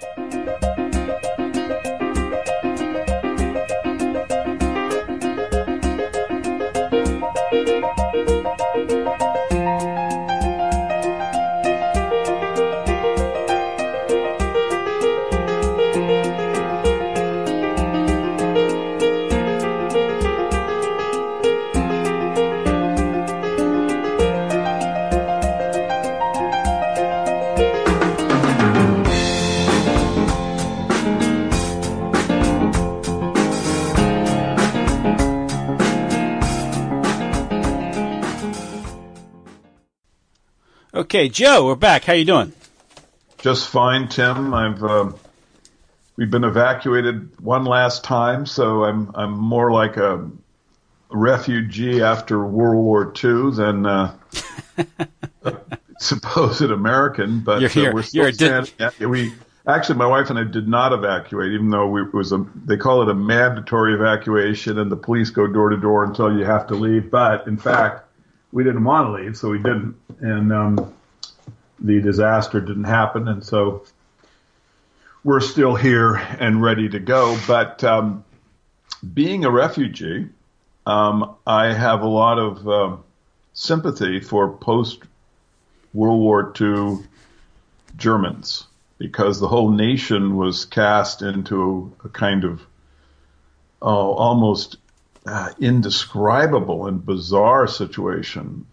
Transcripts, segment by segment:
Okay, Joe, we're back. How you doing? Just fine, Tim. We've been evacuated one last time, so I'm more like a refugee after World War II than a supposed American. But you're here. We're still standing. Actually, my wife and I did not evacuate, even though they call it a mandatory evacuation, and the police go door to door and tell you have to leave. But in fact, we didn't want to leave, so we didn't, and the disaster didn't happen, and so we're still here and ready to go. But being a refugee, I have a lot of sympathy for post-World War II Germans, because the whole nation was cast into a kind of almost indescribable and bizarre situation,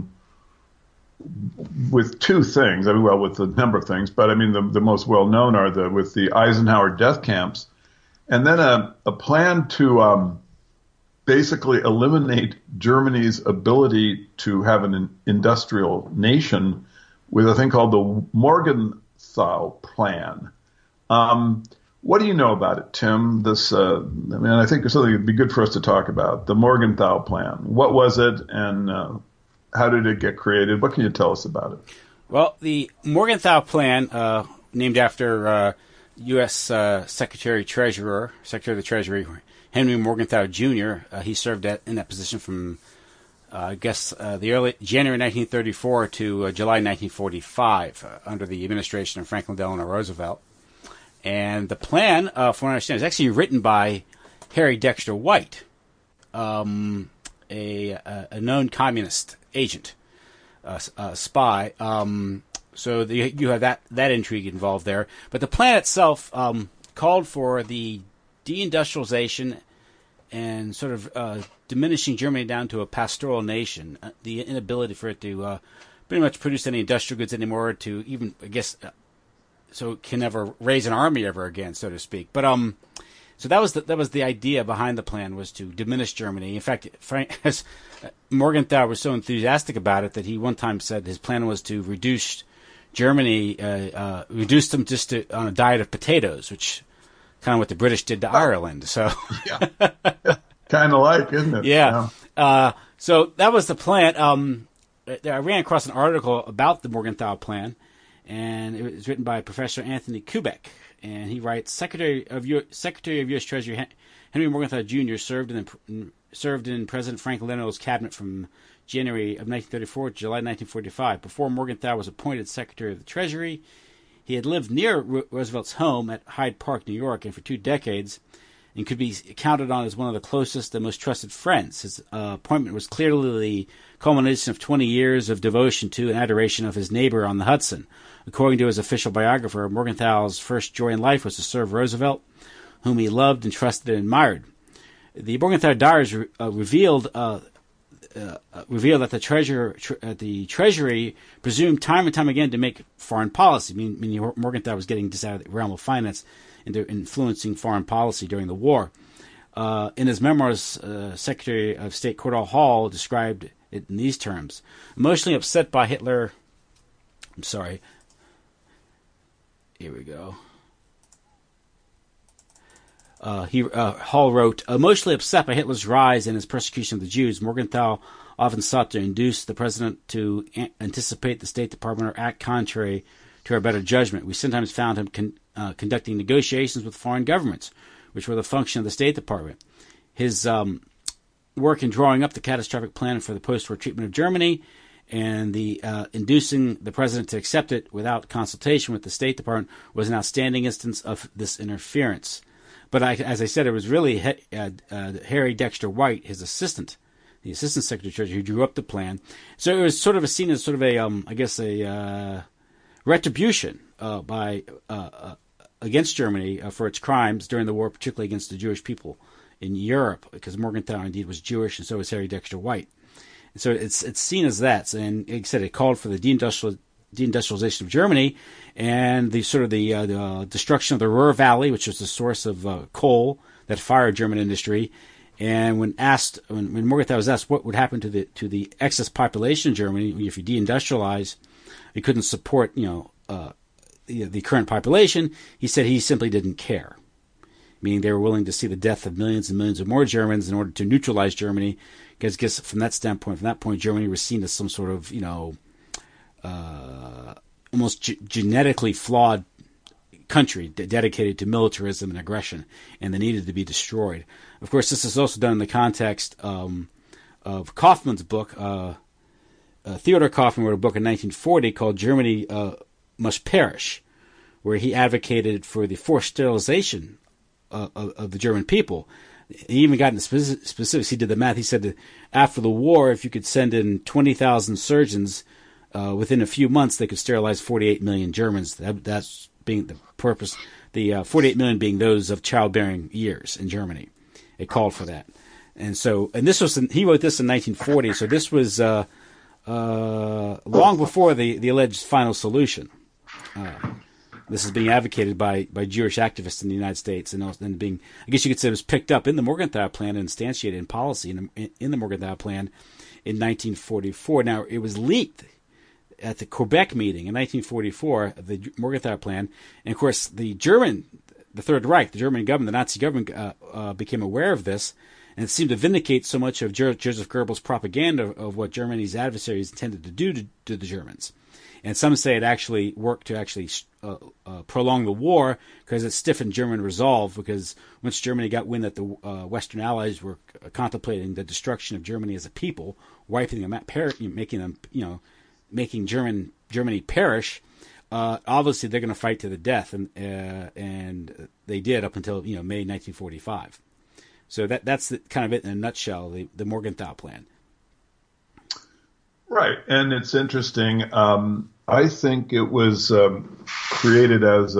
with two things. I mean, well, with a number of things, but I mean, the most well-known are with the Eisenhower death camps, and then a plan to basically eliminate Germany's ability to have an industrial nation with a thing called the Morgenthau Plan. What do you know about it, Tim? I think there's something that'd be good for us to talk about. The Morgenthau Plan. What was it, and how did it get created? What can you tell us about it? Well, the Morgenthau Plan, named after U.S. Secretary of the Treasury, Henry Morgenthau Jr. He served in that position from, the early January 1934 to July 1945 under the administration of Franklin Delano Roosevelt. And the plan, from what I understand, is actually written by Harry Dexter White, a known communist agent, spy. So you have that intrigue involved there. But the plan itself called for the deindustrialization and sort of diminishing Germany down to a pastoral nation, the inability for it to pretty much produce any industrial goods anymore, to even, I guess, so it can never raise an army ever again, so to speak. But so that was the idea behind the plan, was to diminish Germany. In fact, Morgenthau was so enthusiastic about it that he one time said his plan was to reduce Germany, reduce them just on a diet of potatoes, which kind of what the British did to Ireland. So yeah, kind of like, isn't it? Yeah. So that was the plan. I ran across an article about the Morgenthau Plan, and it was written by Professor Anthony Kubek. And he writes, Secretary of U.S. Treasury Henry Morgenthau Jr. served in President Franklin Delano's cabinet from January of 1934 to July 1945. Before Morgenthau was appointed Secretary of the Treasury, he had lived near Roosevelt's home at Hyde Park, New York, and for 2 decades, and could be counted on as one of the closest and most trusted friends. His appointment was clearly the culmination of 20 years of devotion to and adoration of his neighbor on the Hudson. According to his official biographer, Morgenthau's first joy in life was to serve Roosevelt, whom he loved and trusted and admired. The Morgenthau diaries revealed that the Treasury presumed time and time again to make foreign policy. Meaning Morgenthau was getting this out of the realm of finance into influencing foreign policy during the war. In his memoirs, Secretary of State Cordell Hull described it in these terms: emotionally upset by Hitler. I'm sorry. Here we go. Hull wrote, emotionally upset by Hitler's rise and his persecution of the Jews, Morgenthau often sought to induce the president to anticipate the State Department or act contrary to our better judgment. We sometimes found him conducting negotiations with foreign governments, which were the function of the State Department. His work in drawing up the catastrophic plan for the post-war treatment of Germany and the inducing the president to accept it without consultation with the State Department was an outstanding instance of this interference. But as I said, it was really Harry Dexter White, his assistant, the assistant secretary of Treasury, who drew up the plan. So it was sort of seen as sort of a retribution against Germany for its crimes during the war, particularly against the Jewish people in Europe, because Morgenthau indeed was Jewish, and so was Harry Dexter White. And so it's seen as that. And like I said, it called for the deindustrialization of Germany and the sort of the destruction of the Ruhr Valley, which was the source of coal that fired German industry. And when Morgenthau was asked what would happen to the excess population in Germany if you deindustrialize, it couldn't support the current population. He said he simply didn't care, meaning they were willing to see the death of millions and millions of more Germans in order to neutralize Germany. Because I guess from that point, Germany was seen as some sort of almost genetically flawed country dedicated to militarism and aggression, and they needed to be destroyed. Of course, this is also done in the context of Kaufmann's book. Theodor Kaufmann wrote a book in 1940 called Germany Must Perish, where he advocated for the forced sterilization of the German people. He even got into specifics. He did the math. He said that after the war, if you could send in 20,000 surgeons within a few months, they could sterilize 48 million Germans. That's being the purpose. The 48 million being those of childbearing years in Germany. It called for that. And this was he wrote this in 1940. So this was long before the alleged final solution. This is being advocated by Jewish activists in the United States, and then being, I guess you could say, it was picked up in the Morgenthau Plan and instantiated in policy in the Morgenthau Plan in 1944. Now, it was leaked at the Quebec meeting in 1944, the Morgenthau Plan, and of course the Third Reich, the German government, the Nazi government became aware of this, and it seemed to vindicate so much of Joseph Goebbels' propaganda of what Germany's adversaries intended to do to the Germans. And some say it actually worked to prolong the war because it stiffened German resolve, because once Germany got wind that the Western Allies were contemplating the destruction of Germany as a people, wiping them out, making Germany perish, obviously they're going to fight to the death, and they did up until May 1945. So that's kind of it in a nutshell, the Morgenthau Plan. Right, and it's interesting. I think it was created as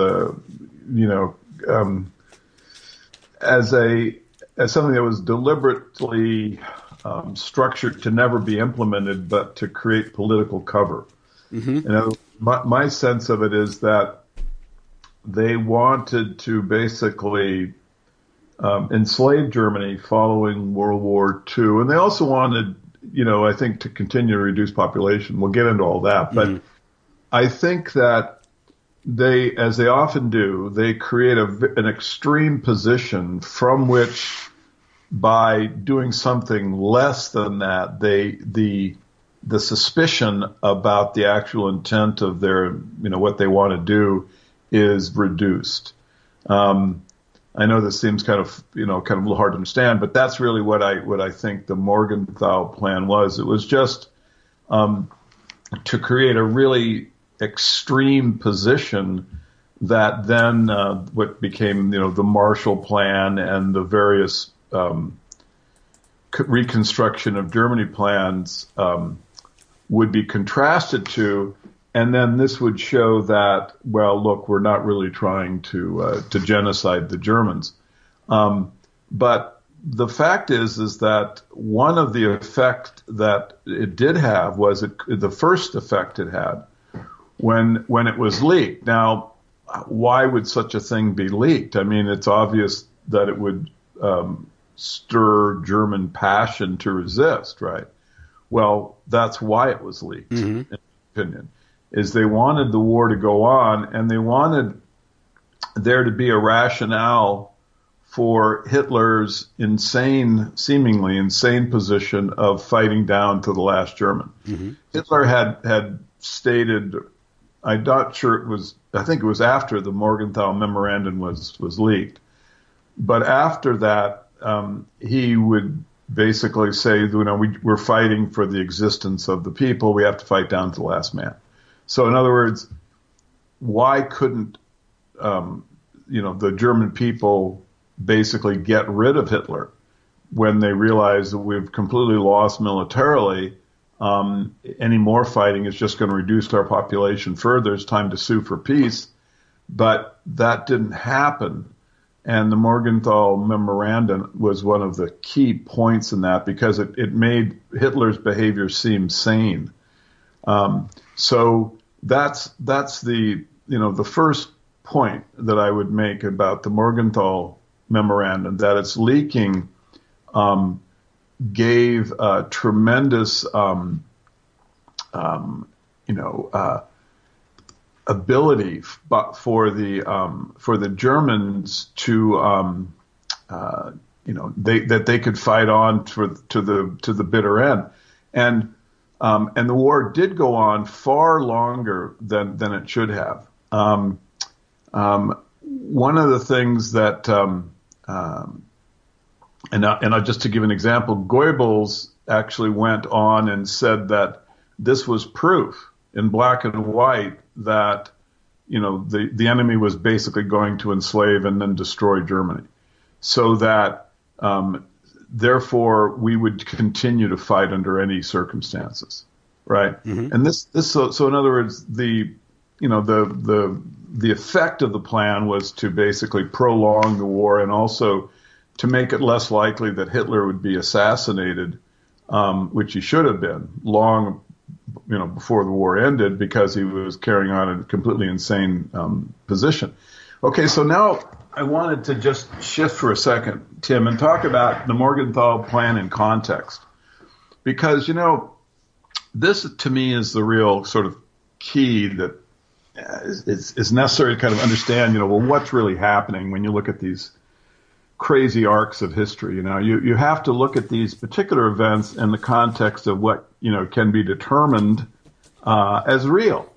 as something that was deliberately structured to never be implemented, but to create political cover. Mm-hmm. My sense of it is that they wanted to basically enslave Germany following World War II, and they also wanted, I think, to continue to reduce population. We'll get into all that. But I think that they, as they often do, they create an extreme position from which, by doing something less than that, the suspicion about the actual intent of their, what they want to do is reduced. I know this seems kind of a little hard to understand, but that's really what I think the Morgenthau Plan was. It was just to create a really extreme position that then what became the Marshall Plan and the various reconstruction of Germany plans would be contrasted to. And then this would show that, well, look, we're not really trying to genocide the Germans. But the fact is that one of the effect that it did have was the first effect it had when it was leaked. Now, why would such a thing be leaked? I mean, it's obvious that it would stir German passion to resist, right? Well, that's why it was leaked, in my opinion. Is they wanted the war to go on, and they wanted there to be a rationale for Hitler's seemingly insane position of fighting down to the last German. Mm-hmm. Hitler had stated, I'm not sure I think it was after the Morgenthau Memorandum was leaked, but after that, he would basically say, we're fighting for the existence of the people. We have to fight down to the last man. So in other words, why couldn't, the German people basically get rid of Hitler when they realize that we've completely lost militarily? Any more fighting is just going to reduce our population further. It's time to sue for peace. But that didn't happen. And the Morgenthau Memorandum was one of the key points in that, because it made Hitler's behavior seem sane. So that's the first point that I would make about the Morgenthau Memorandum, that its leaking gave tremendous ability for the Germans to that they could fight on to the bitter end, and the war did go on far longer than it should have. One of the things that and just to give an example, Goebbels actually went on and said that this was proof in black and white that, the enemy was basically going to enslave and then destroy Germany, so that, therefore we would continue to fight under any circumstances. Right. Mm-hmm. And so in other words, the effect of the plan was to basically prolong the war, and also to make it less likely that Hitler would be assassinated, which he should have been long, before the war ended, because he was carrying on a completely insane position. Okay, so now I wanted to just shift for a second, Tim, and talk about the Morgenthau Plan in context, because this to me is the real sort of key that is necessary to kind of understand, what's really happening when you look at these crazy arcs of history. You have to look at these particular events in the context of what, can be determined as real.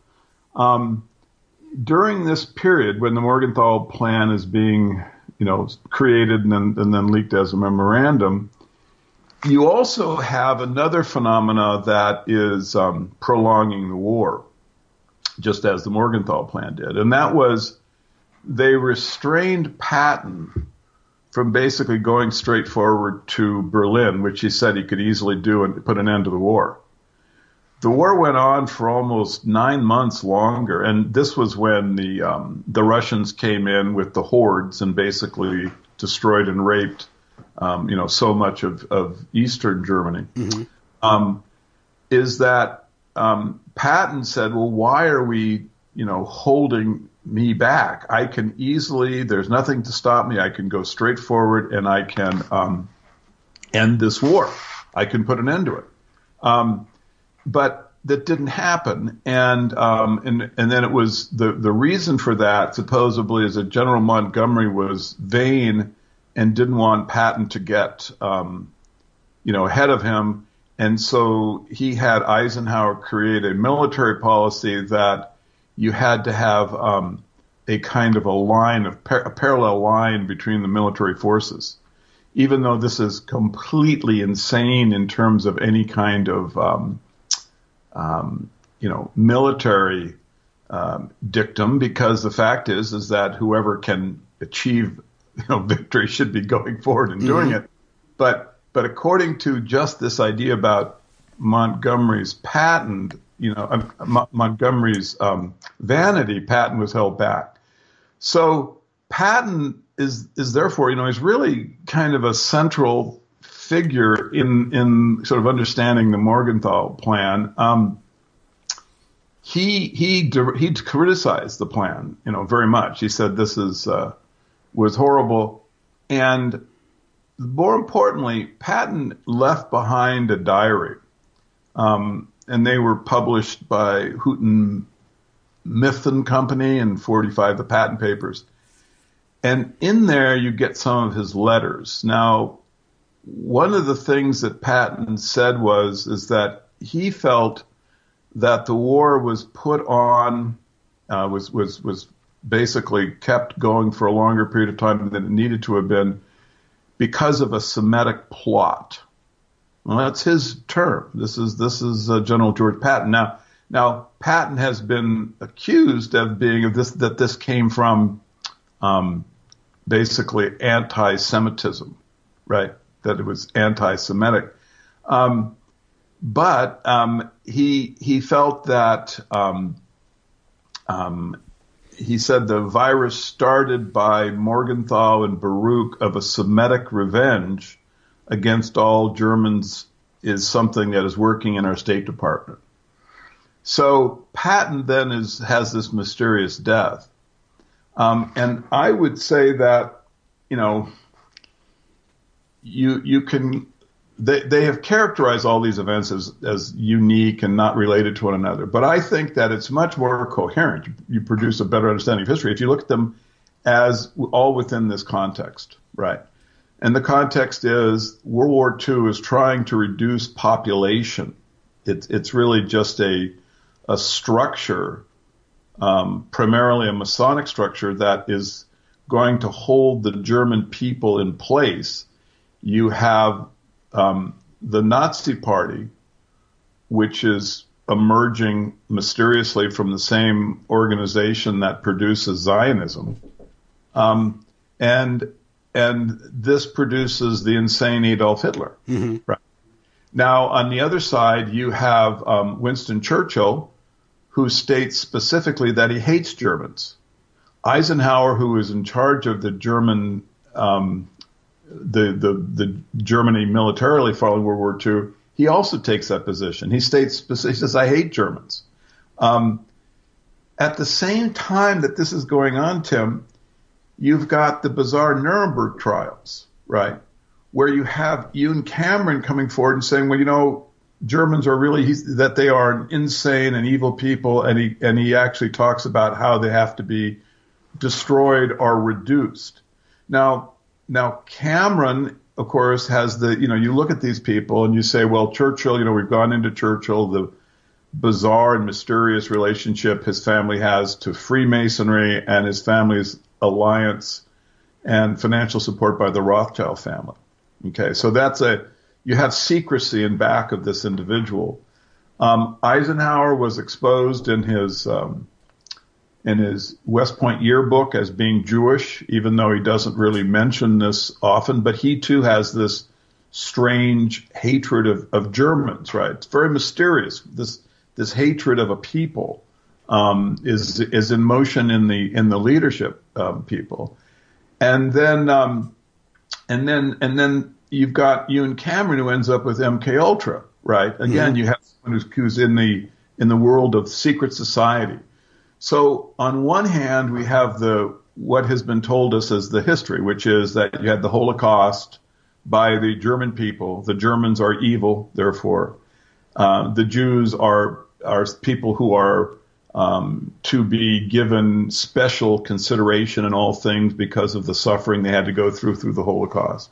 During this period when the Morgenthau Plan is being, created and then leaked as a memorandum, you also have another phenomena that is prolonging the war, just as the Morgenthau Plan did. And that was, they restrained Patton from basically going straight forward to Berlin, which he said he could easily do and put an end to the war. The war went on for almost 9 months longer, and this was when the Russians came in with the hordes and basically destroyed and raped, so much of Eastern Germany. Mm-hmm. Is that Patton said, well, why are we, holding me back? I can easily, there's nothing to stop me. I can go straight forward and I can end this war. I can put an end to it. But that didn't happen. And then it was the reason for that supposedly is that General Montgomery was vain and didn't want Patton to get, ahead of him. And so he had Eisenhower create a military policy that you had to have a kind of a parallel line between the military forces, even though this is completely insane in terms of any kind of, military dictum, because the fact is that whoever can achieve, victory should be going forward and doing mm-hmm. it. But according to just this idea about Montgomery's patent, Montgomery's vanity, Patton was held back. So Patton is therefore, he's really kind of a central figure in sort of understanding the Morgenthau Plan. He criticized the plan, very much. He said this was horrible, and more importantly, Patton left behind a diary. And they were published by Houghton Mifflin Company in 45, the patent papers. And in there you get some of his letters. Now, one of the things that Patton said is that he felt that the war was put on, was basically kept going for a longer period of time than it needed to have been because of a Semitic plot. Well, that's his term. This is General George Patton. Now Patton has been accused of that this came from basically anti-Semitism, right? That it was anti-Semitic. But he felt that he said the virus started by Morgenthau and Baruch of a Semitic revenge against all Germans is something that is working in our State Department. So Patton then has this mysterious death. And I would say that, you can, they have characterized all these events as unique and not related to one another. But I think that it's much more coherent. You produce a better understanding of history if you look at them as all within this context, right? And the context is World War II is trying to reduce population. It's really just a structure, primarily a Masonic structure that is going to hold the German people in place. You have the Nazi Party, which is emerging mysteriously from the same organization that produces Zionism, and this produces the insane Adolf Hitler. Mm-hmm. Right. Now, on the other side, you have Winston Churchill, who states specifically that he hates Germans. Eisenhower, who is in charge of the German, the Germany militarily following World War II, he also takes that position. He states, he says, I hate Germans. At the same time that this is going on, Tim, you've got the bizarre Nuremberg trials, right? Where you have Ewan Cameron coming forward and saying, well, Germans are really, that they are insane and evil people. And he actually talks about how they have to be destroyed or reduced. Now Cameron, of course, has you look at these people and you say, well, Churchill, we've gone into Churchill, the bizarre and mysterious relationship his family has to Freemasonry and his family's alliance and financial support by the Rothschild family. Okay, so you have secrecy in back of this individual. Eisenhower was exposed in his West Point yearbook as being Jewish, even though he doesn't really mention this often, but he too has this strange hatred of Germans, right? It's very mysterious. This hatred of a people is in motion in the leadership people. And then you've got Ewan Cameron, who ends up with MK Ultra, right? Again, you have someone who's in the world of secret society. So on one hand, we have what has been told us as the history, which is that you had the Holocaust by the German people. The Germans are evil, therefore. The Jews are people who are to be given special consideration in all things because of the suffering they had to go through the Holocaust.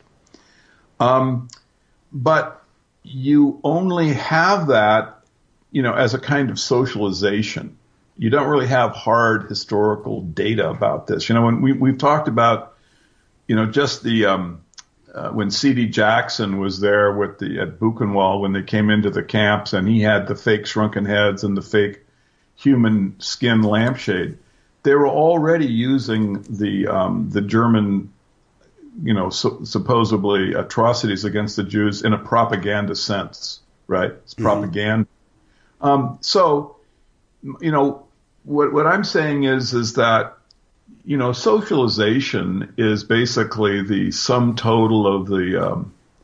But you only have that, as a kind of socialization. You don't really have hard historical data about this. When we've talked about, just when C.D. Jackson was there at Buchenwald when they came into the camps and he had the fake shrunken heads and the fake human skin lampshade, they were already using the German, supposedly atrocities against the Jews in a propaganda sense, right? It's propaganda. So, what I'm saying is that, socialization is basically the sum total of the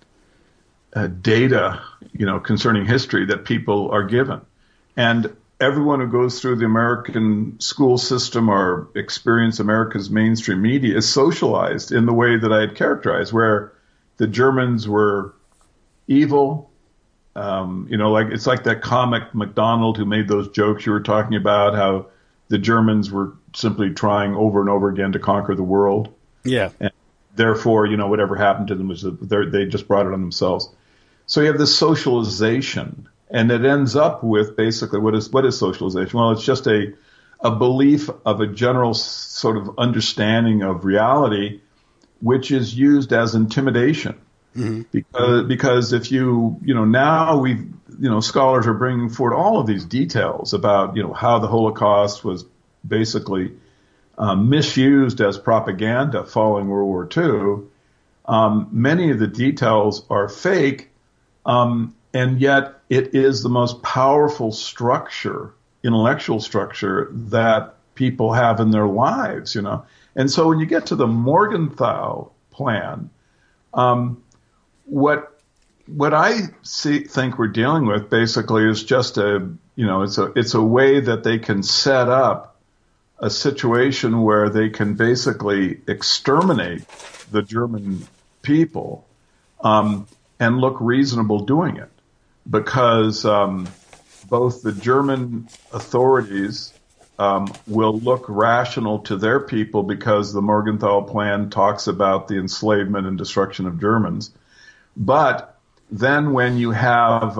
data, concerning history that people are given. And everyone who goes through the American school system or experience America's mainstream media is socialized in the way that I had characterized, where the Germans were evil. It's like that comic McDonald who made those jokes you were talking about, how the Germans were simply trying over and over again to conquer the world. Yeah. And therefore, whatever happened to them was they just brought it on themselves. So you have this socialization, and it ends up with basically what is socialization? Well, it's just a belief of a general sort of understanding of reality, which is used as intimidation. because if now scholars are bringing forward all of these details about how the Holocaust was basically misused as propaganda following World War II. Many of the details are fake, and yet it is the most powerful intellectual structure that people have in their lives, And so when you get to the Morgenthau plan, what I think we're dealing with basically is just it's a way that they can set up a situation where they can basically exterminate the German people, and look reasonable doing it, because both the German authorities will look rational to their people, because the Morgenthau Plan talks about the enslavement and destruction of Germans. But then when you have,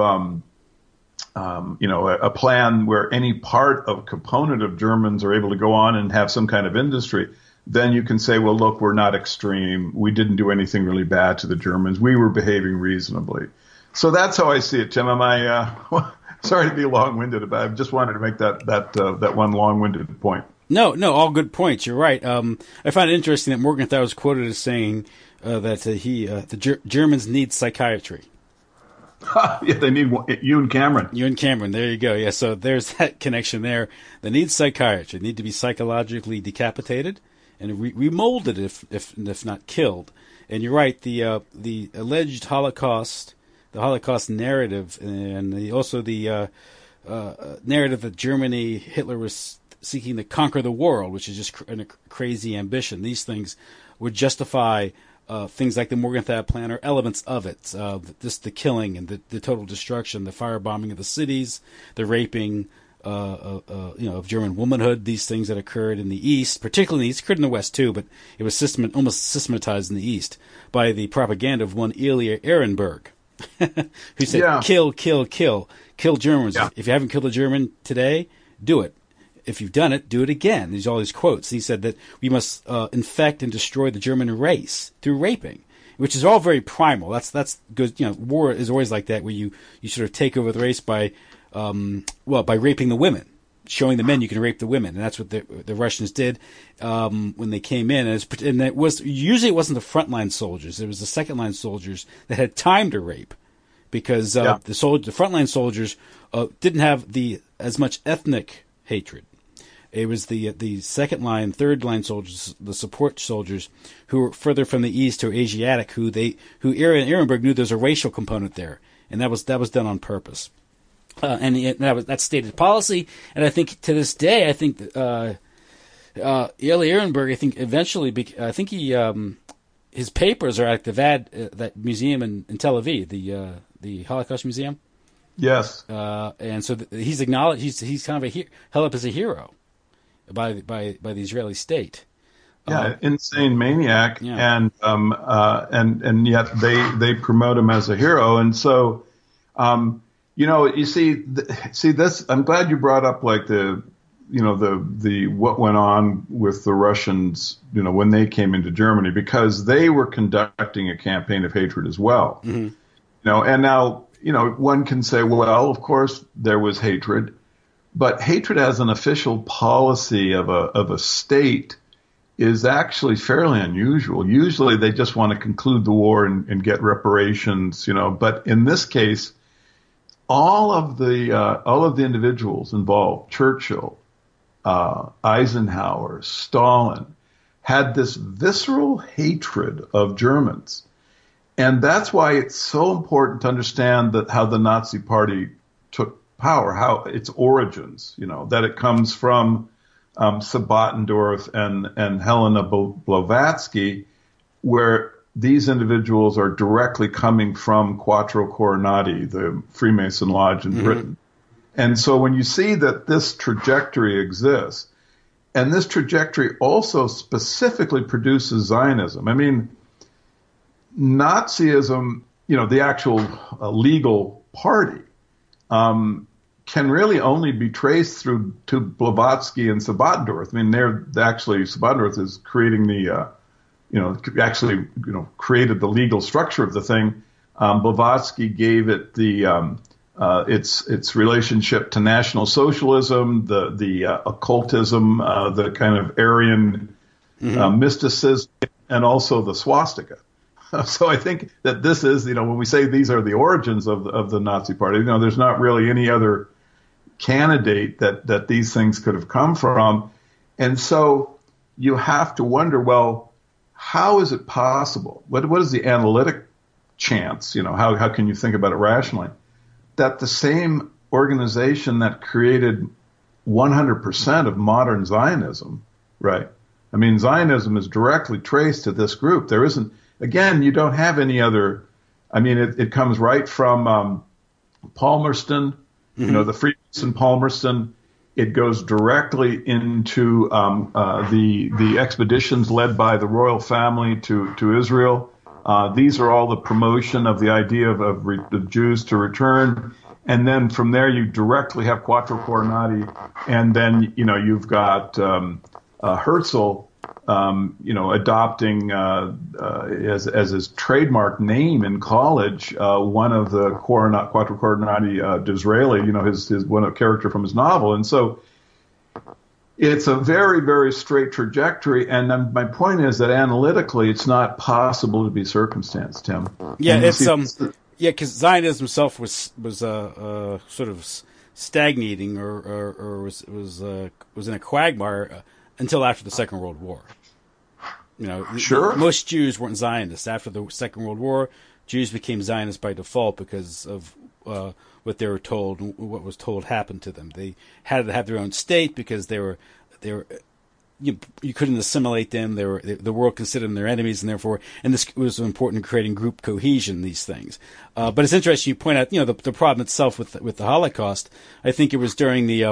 a plan where any part of component of Germans are able to go on and have some kind of industry, then you can say, well, look, we're not extreme. We didn't do anything really bad to the Germans. We were behaving reasonably. So that's how I see it, Tim. Am I, sorry to be long-winded, but I just wanted to make that one long-winded point. No, all good points. You're right. I find it interesting that Morgenthau was quoted as saying that the Germans need psychiatry. Yeah, they need Ewan Cameron. There you go. Yeah, so there's that connection there. They need psychiatry. They need to be psychologically decapitated and remolded if not killed. And you're right. The alleged Holocaust, the Holocaust narrative, and the narrative that Hitler was seeking to conquer the world, which is just a crazy ambition. These things would justify things like the Morgenthau Plan, or elements of it. Just the killing and the total destruction, the firebombing of the cities, the raping of German womanhood, these things that occurred in the East, particularly in the East, occurred in the West too, but it was almost systematized in the East by the propaganda of one Ilya Ehrenberg, who said, kill Germans. Yeah. If you haven't killed a German today, do it. If you've done it, do it again. There's all these quotes. He said that we must infect and destroy the German race through raping, which is all very primal. That's good. War is always like that, where you sort of take over the race by raping the women, showing the men you can rape the women, and that's what the Russians did when they came in. And it was usually, it wasn't the frontline soldiers; it was the second line soldiers that had time to rape, because the frontline soldiers didn't have as much ethnic hatred. It was the second line, third line soldiers, the support soldiers, who were further from the east, who were Asiatic, who Ehrenberg knew there's a racial component there, and that was done on purpose. That's stated policy, and I think to this day, Ilya Ehrenberg, I think eventually, his papers are at the that museum in Tel Aviv, the Holocaust Museum. Yes. And so he's acknowledged. He's kind of held up as a hero by the Israeli state. Yeah, insane maniac, yeah. And yet they promote him as a hero, and so. You see this. I'm glad you brought up like the what went on with the Russians, when they came into Germany, because they were conducting a campaign of hatred as well. Mm-hmm. And now, one can say, well, of course there was hatred, but hatred as an official policy of a state is actually fairly unusual. Usually they just want to conclude the war and get reparations, but in this case, all of the individuals involved, Churchill, Eisenhower, Stalin, had this visceral hatred of Germans. And that's why it's so important to understand how the Nazi Party took power, how its origins, that it comes from Sabotendorf and Helena Blavatsky, where these individuals are directly coming from Quattro Coronati, the Freemason Lodge in Britain. And so when you see that this trajectory exists, and this trajectory also specifically produces Zionism. I mean, Nazism, the actual legal party, can really only be traced to Blavatsky and Sabotendorf. I mean, Sabotendorf is creating actually created the legal structure of the thing. Blavatsky gave it its relationship to National Socialism, the occultism, the kind of Aryan mysticism, and also the swastika. So I think that this is, when we say these are the origins of the Nazi Party, there's not really any other candidate that these things could have come from. And so you have to wonder, well, how is it possible? What is the analytic chance? How can you think about it rationally? That the same organization that created 100% of modern Zionism, right? I mean, Zionism is directly traced to this group. There isn't, again, you don't have any other, I mean, it comes right from Palmerston, the Freemason Palmerston. It goes directly into the expeditions led by the royal family to Israel. These are all the promotion of the idea of Jews to return. And then from there, you directly have Quattro Coronati. And then, you've got Herzl, adopting as his trademark name in college one of the Quattro Coronati Disraeli, his one of character from his novel. And so it's a very, very straight trajectory. And my point is that analytically, it's not possible to be circumstanced, Tim. Yeah, because Zionism itself was sort of stagnating or was in a quagmire until after the Second World War. Sure. Most Jews weren't Zionists. After the Second World War, Jews became Zionists by default because of what they were told, what was told happened to them. They had to have their own state because they were you couldn't assimilate them. The world considered them their enemies, and therefore, and this was important in creating group cohesion. These things, but it's interesting you point out, the problem itself with the Holocaust. I think it was during the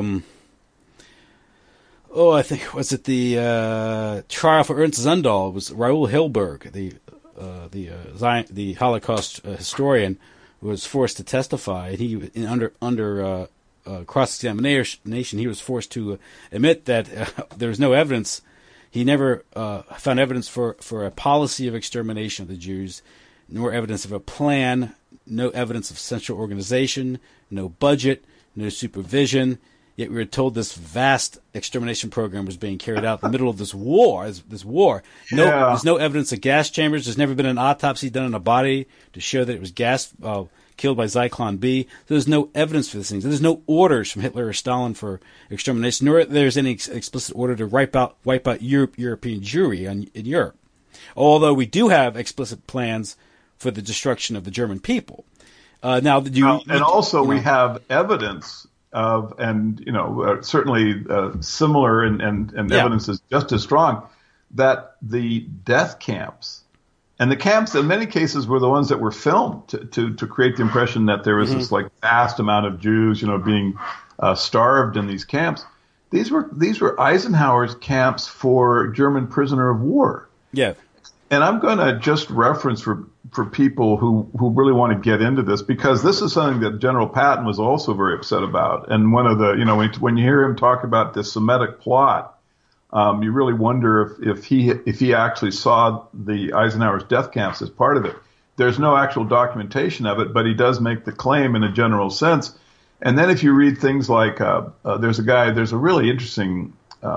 I think was it the trial for Ernst Zundel. It was Raoul Hilberg, the Holocaust historian, who was forced to testify. And he under cross-examination, he was forced to admit that there was no evidence. He never found evidence for a policy of extermination of the Jews, nor evidence of a plan, no evidence of central organization, no budget, no supervision. Yet we were told this vast extermination program was being carried out in the middle of this war. There's no evidence of gas chambers. There's never been an autopsy done on a body to show that it was gas killed by Zyklon B. There's no evidence for these things. There's no orders from Hitler or Stalin for extermination, nor there's any explicit order to wipe out European Jewry in Europe. Although we do have explicit plans for the destruction of the German people. We have evidence of, and certainly similar and evidence is just as strong, that the death camps, and the camps in many cases were the ones that were filmed to create the impression that there was this vast amount of Jews being starved in these camps. These were Eisenhower's camps for German prisoner of war. Yeah. And I'm going to just reference for people who really want to get into this, because this is something that General Patton was also very upset about. And one of the, when you hear him talk about the Semitic plot, you really wonder if he actually saw the Eisenhower's death camps as part of it. There's no actual documentation of it, but he does make the claim in a general sense. And then if you read things like, there's a really interesting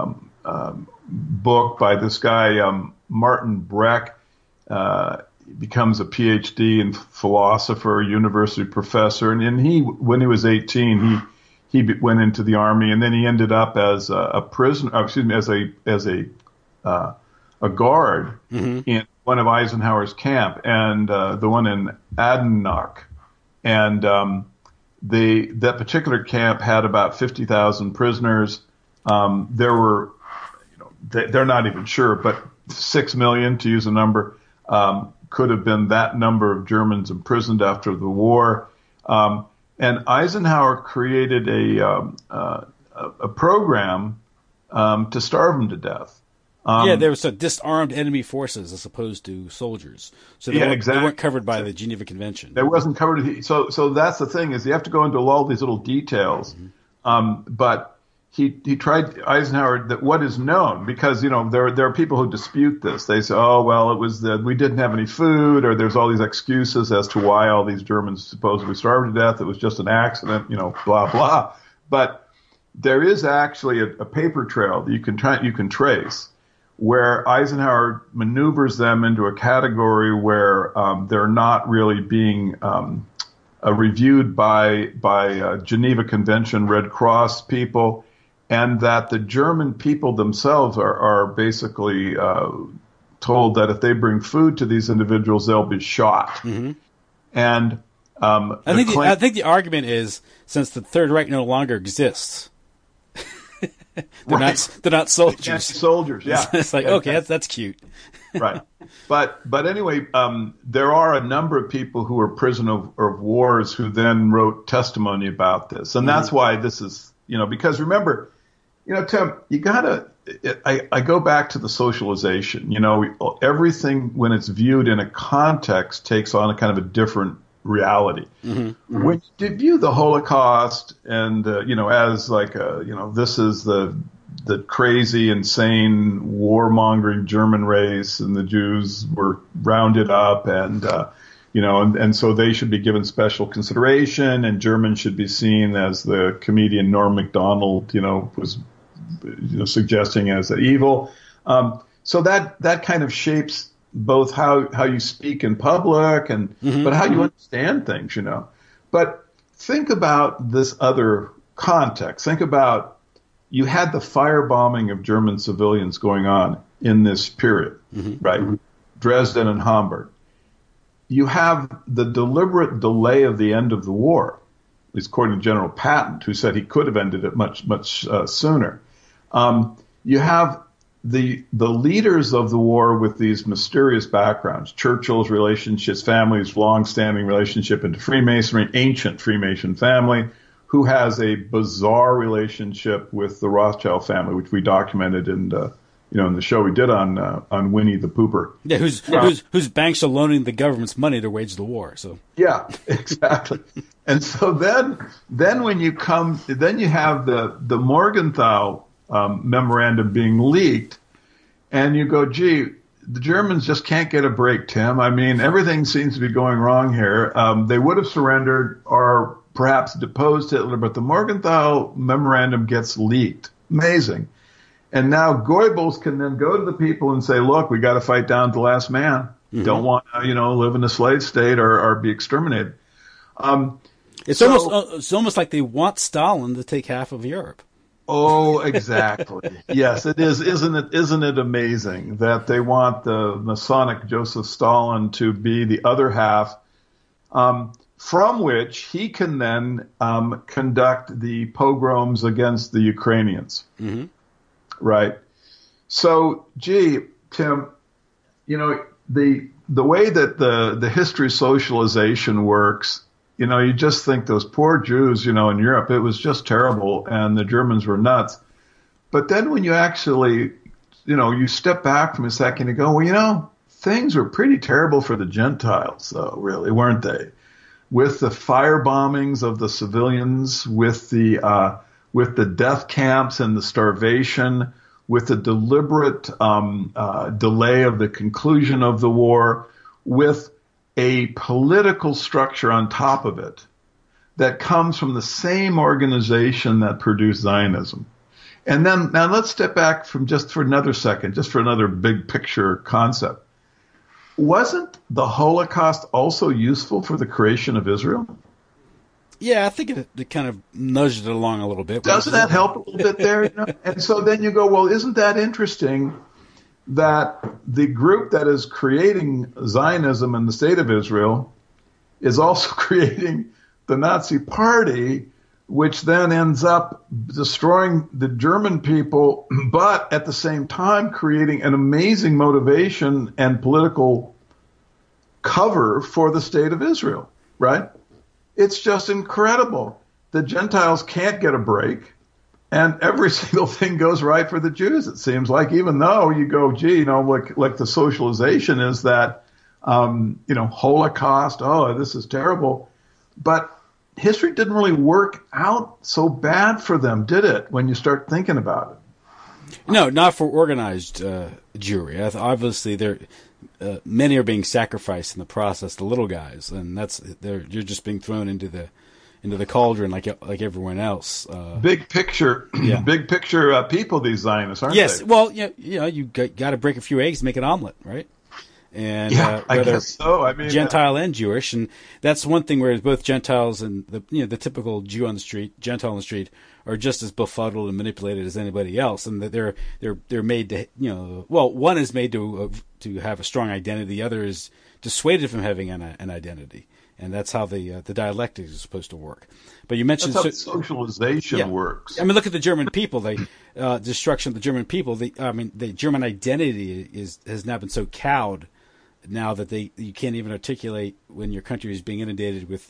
book by this guy, Martin Breck, becomes a PhD in philosopher, university professor, and he, when he was 18, he went into the army, and then he ended up as a prisoner, as a guard in one of Eisenhower's camp, and the one in Adennach, and that particular camp had about 50,000 prisoners. There were, they're not even sure, but 6 million, to use a number, could have been that number of Germans imprisoned after the war. And Eisenhower created a program to starve them to death. There was disarmed enemy forces as opposed to soldiers. So they weren't covered by the Geneva Convention. They wasn't covered. So that's the thing, is you have to go into all these little details. But he tried Eisenhower that what is known, because there are people who dispute this. They say, oh well, it was that we didn't have any food, or there's all these excuses as to why all these Germans supposedly starved to death. It was just an accident, blah blah. But there is actually a paper trail that you can trace, where Eisenhower maneuvers them into a category where they're not really being reviewed by Geneva Convention Red Cross people, and that the German people themselves are basically told that if they bring food to these individuals, they'll be shot. Mm-hmm. And I think the argument is, since the Third Reich no longer exists, they're not soldiers. They can't be soldiers, yeah. It's like, okay, that's cute. Right. But anyway, there are a number of people who were prisoners of wars who then wrote testimony about this. And that's why this is, because remember, Tim, you gotta, I go back to the socialization, everything when it's viewed in a context takes on a kind of a different reality. Mm-hmm. Mm-hmm. When you view the Holocaust and, as like, this is the crazy, insane, warmongering German race, and the Jews were rounded up, and and so they should be given special consideration, and Germans should be seen as the comedian Norm Macdonald, was suggesting as evil. So that kind of shapes both how you speak in public and but how you understand things, But think about this other context. Think about, you had the firebombing of German civilians going on in this period, right? Mm-hmm. Dresden and Hamburg. You have the deliberate delay of the end of the war, at least according to General Patton, who said he could have ended it much sooner. You have the leaders of the war with these mysterious backgrounds. Churchill's relationships, family's long-standing relationship into Freemasonry, ancient Freemason family, who has a bizarre relationship with the Rothschild family, which we documented in the show we did on Winnie the Pooper. Yeah, whose banks are loaning the government's money to wage the war. So yeah, exactly. And so then when you have the Morgenthau memorandum being leaked, and you go, gee, the Germans just can't get a break, Tim. I mean, everything seems to be going wrong here. They would have surrendered or perhaps deposed Hitler, but the Morgenthau memorandum gets leaked. Amazing. And now Goebbels can then go to the people and say, look, we got to fight down to the last man. Mm-hmm. Don't want to, live in a slave state or be exterminated. It's almost like they want Stalin to take half of Europe. Oh, exactly. Yes, it is. Isn't it amazing that they want the Masonic Joseph Stalin to be the other half, from which he can then conduct the pogroms against the Ukrainians. Mm-hmm. Right. So, gee, Tim, the way that the history socialization works, you just think those poor Jews, in Europe, it was just terrible, and the Germans were nuts. But then when you actually, you step back from a second and go, well, things were pretty terrible for the Gentiles, though, really, weren't they? With the fire bombings of the civilians, with the death camps and the starvation, with the deliberate delay of the conclusion of the war, with a political structure on top of it that comes from the same organization that produced Zionism. And then now let's step back for another second, just for another big picture concept. Wasn't the Holocaust also useful for the creation of Israel? Yeah, I think it kind of nudged it along a little bit. Doesn't that help a little bit there? And so then you go, well, isn't that interesting that the group that is creating Zionism in the state of Israel is also creating the Nazi Party, which then ends up destroying the German people, but at the same time creating an amazing motivation and political cover for the state of Israel, right? It's just incredible. The Gentiles can't get a break, and every single thing goes right for the Jews, it seems like, even though you go, gee, like the socialization is that, Holocaust, oh, this is terrible. But history didn't really work out so bad for them, did it? When you start thinking about it. No, not for organized Jewry. Obviously, many are being sacrificed in the process. The little guys, and you're just being thrown into the cauldron like everyone else. Big picture, yeah. Big picture people. These Zionists, aren't yes. they? Yes. Well, you got to break a few eggs to make an omelet, right? And I guess so. I mean, Gentile and Jewish, and that's one thing where both Gentiles and the typical Jew on the street, Gentile on the street, are just as befuddled and manipulated as anybody else, and that they're made to one is made to have a strong identity, the other is dissuaded from having an identity, and that's how the dialectic is supposed to work. But you mentioned that's how socialization works. I mean, look at the German people. Destruction of the German people. The German identity has now been so cowed now that you can't even articulate when your country is being inundated with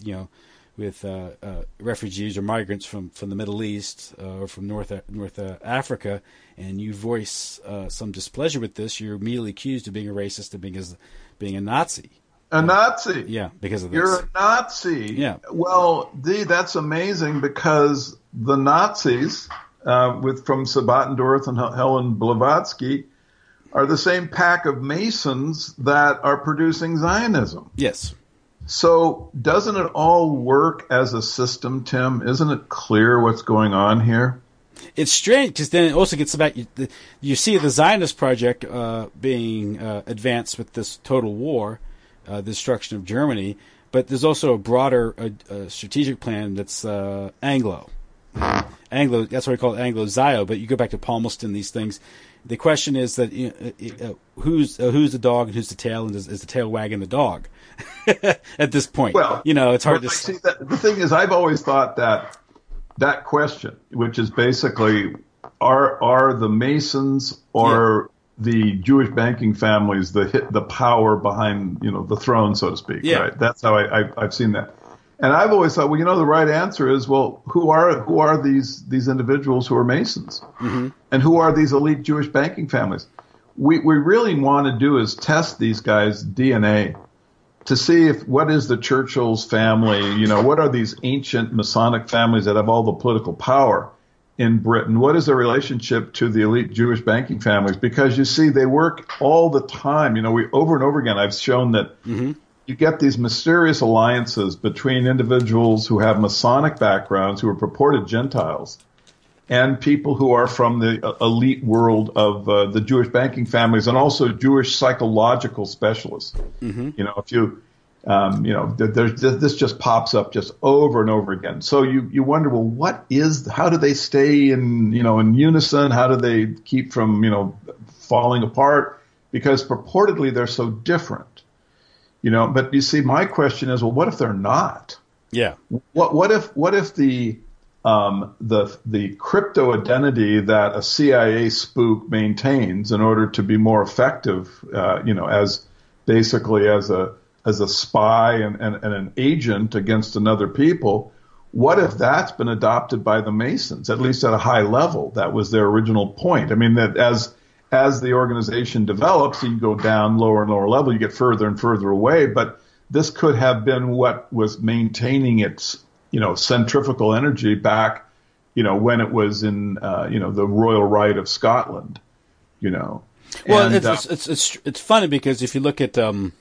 refugees or migrants from the Middle East or from North Africa, and you voice some displeasure with this, you're immediately accused of being a racist and being a Nazi. A Nazi. Yeah, because of this. You're a Nazi. Yeah. Well, that's amazing, because the Nazis, from Sabattendorf and Helen Blavatsky, are the same pack of Masons that are producing Zionism. Yes. So doesn't it all work as a system, Tim? Isn't it clear what's going on here? It's strange, because then it also gets about you see the Zionist project being advanced with this total war, the destruction of Germany, but there's also a broader strategic plan that's Anglo. That's why we call it Anglo-Zio, but you go back to Palmerston, these things. The question is that who's the dog and who's the tail, and is the tail wagging the dog at this point? Well, it's hard to see. The thing is, I've always thought that question, which is basically, are the Masons or the Jewish banking families the power behind the throne, so to speak? Yeah. Right. That's how I've seen that. And I've always thought, the right answer is, who are these individuals who are Masons? Mm-hmm. And who are these elite Jewish banking families? We really want to do is test these guys' DNA to see what is the Churchill's family, what are these ancient Masonic families that have all the political power in Britain? What is their relationship to the elite Jewish banking families? Because you see, they work all the time. Over and over again, I've shown that mm-hmm. you get these mysterious alliances between individuals who have Masonic backgrounds, who are purported Gentiles, and people who are from the elite world of the Jewish banking families, and also Jewish psychological specialists. Mm-hmm. If you, this just pops up just over and over again. So you wonder, how do they stay in unison? How do they keep from, falling apart? Because purportedly they're so different. But you see, my question is, what if they're not? Yeah. What if the crypto identity that a CIA spook maintains in order to be more effective, as basically as a spy and an agent against another people, what if that's been adopted by the Masons, at least at a high level? That was their original point. I mean, that as the organization develops, you go down lower and lower level, you get further and further away. But this could have been what was maintaining its, centrifugal energy back, when it was in, the royal right of Scotland, Well, it's funny, because if you look at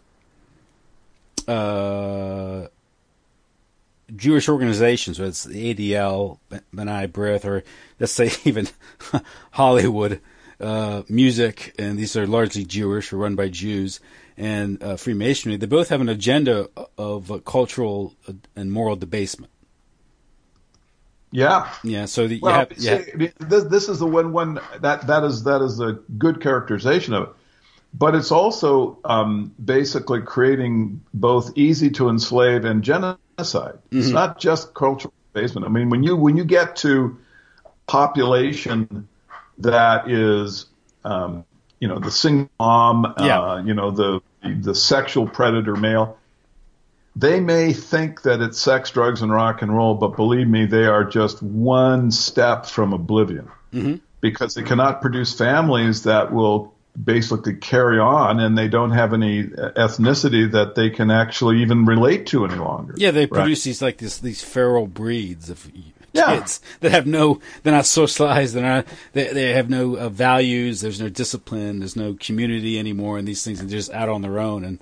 Jewish organizations, whether it's the ADL, B'nai B'rith, or let's say even Hollywood, music, and these are largely Jewish or run by Jews, and Freemasonry, they both have an agenda of cultural and moral debasement. Yeah. Yeah. So this is the one that is a good characterization of it, but it's also basically creating both easy to enslave and genocide. Mm-hmm. It's not just cultural debasement. I mean, when you get to population that is, the single mom, the sexual predator male, they may think that it's sex, drugs, and rock and roll, but believe me, they are just one step from oblivion, mm-hmm. because they cannot produce families that will basically carry on, and they don't have any ethnicity that they can actually even relate to any longer. Yeah, they produce these feral breeds of Yeah. kids that have they're not socialized, they have no values, there's no discipline, there's no community anymore, and these things are just out on their own. And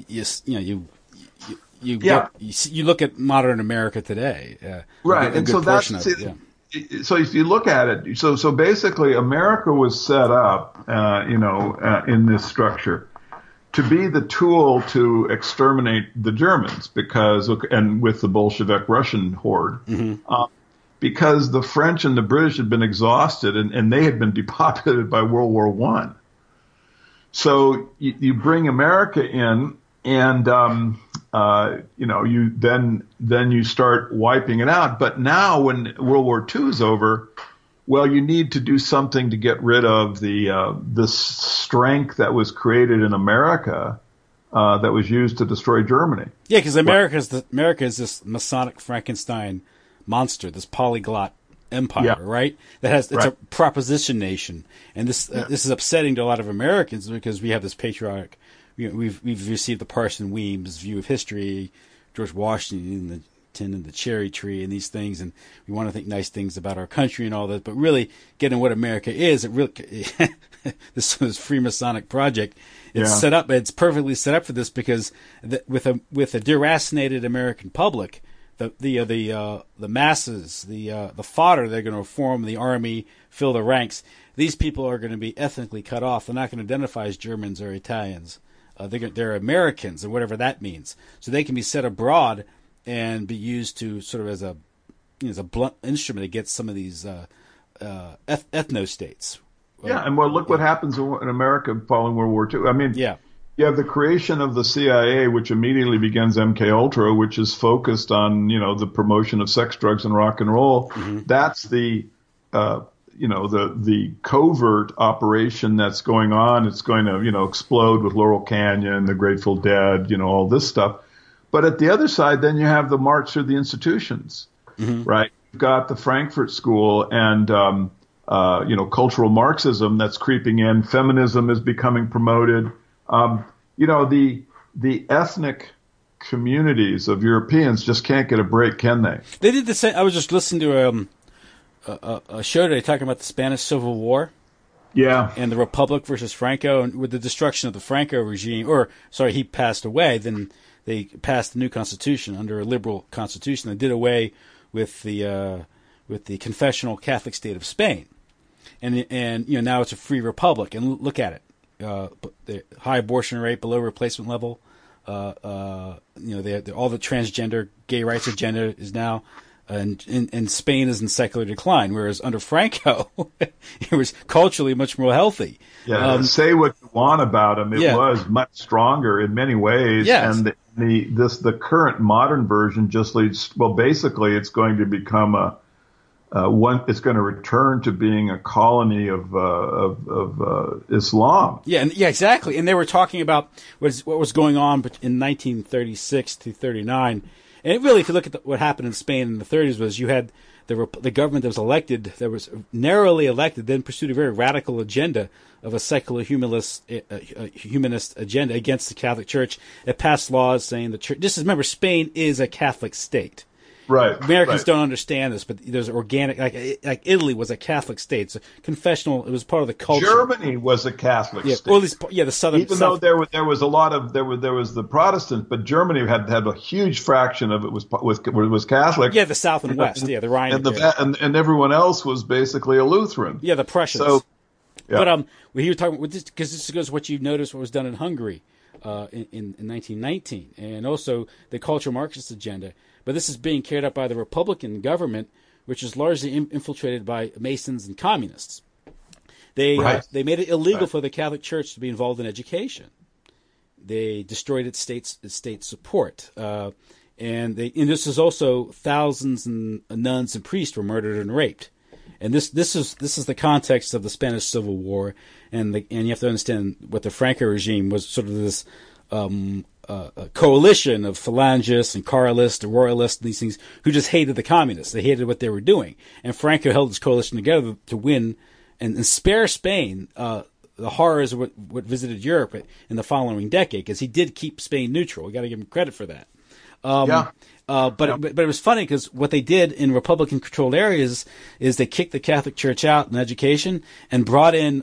you look at modern America today, Right, and so that's so if you look at it, so basically America was set up, in this structure to be the tool to exterminate the Germans and with the Bolshevik Russian horde. Because the French and the British had been exhausted and they had been depopulated by World War I. So you bring America in and, you start wiping it out. But now when World War II is over, well, you need to do something to get rid of the strength that was created in America that was used to destroy Germany. Yeah, because America is this Masonic Frankenstein monster, this polyglot empire, right? It's a proposition nation, and this is upsetting to a lot of Americans because we have this patriotic. We've received the Parson Weems view of history, George Washington, the tin and the cherry tree, and these things, and we want to think nice things about our country and all that. But really, getting what America is, this Freemasonic project, it's set up. It's perfectly set up for this because with a deracinated American public. The masses, the fodder they're going to form the army, fill the ranks. These people are going to be ethnically cut off. They're not going to identify as Germans or Italians. They're Americans, and whatever that means. So they can be set abroad and be used to sort of as a blunt instrument against some of these ethno states. Yeah, and look what happens in America following World War II. I mean, you have the creation of the CIA, which immediately begins MK Ultra, which is focused on, the promotion of sex, drugs, and rock and roll. That's the covert operation that's going on. It's going to, explode with Laurel Canyon, the Grateful Dead, all this stuff. But at the other side, then you have the march through the institutions, right? You've got the Frankfurt School and, cultural Marxism that's creeping in. Feminism is becoming promoted. The ethnic communities of Europeans just can't get a break, can they? They did the same. I was just listening to a show today talking about the Spanish Civil War. Yeah. And the Republic versus Franco, and with the destruction of the Franco regime, he passed away. Then they passed the new constitution under a liberal constitution that did away with the confessional Catholic state of Spain, and now it's a free republic. And look at it. The high abortion rate below replacement level. All the transgender gay rights agenda is now, and Spain is in secular decline. Whereas under Franco, it was culturally much more healthy. Yeah, say what you want about him. It was much stronger in many ways. Yes. And the current modern version just leads. Well, basically, it's going to become it's going to return to being a colony of Islam. Yeah, exactly. And they were talking about what was going on in 1936 to 39. And really, if you look at what happened in Spain in the 30s, was you had the government that was elected, that was narrowly elected, then pursued a very radical agenda of a secular humanist agenda against the Catholic Church. It passed laws saying the church. Remember, Spain is a Catholic state. Right. Americans don't understand this, but there's organic, like Italy was a Catholic state. It's a confessional. It was part of the culture. Germany was a Catholic state. Or at least, the southern. Even though there was a lot of there was the Protestants, but Germany had a huge fraction of it was Catholic. Yeah, the South and West. The Rhine and everyone else was basically a Lutheran. Yeah, the Prussians. So, but he was talking because this goes what you noticed what was done in Hungary in 1919, and also the cultural Marxist agenda. But this is being carried out by the Republican government, which is largely infiltrated by Masons and communists. They made it illegal for the Catholic Church to be involved in education. They destroyed its state support, and this is also thousands of nuns and priests were murdered and raped. And this is the context of the Spanish Civil War, and you have to understand what the Franco regime was sort of this. A coalition of Phalangists and Carlists and Royalists and these things who just hated the communists. They hated what they were doing. And Franco held this coalition together to win and spare Spain the horrors of what visited Europe in the following decade, because he did keep Spain neutral. We got to give him credit for that. But it was funny because what they did in Republican-controlled areas is they kicked the Catholic Church out in education and brought in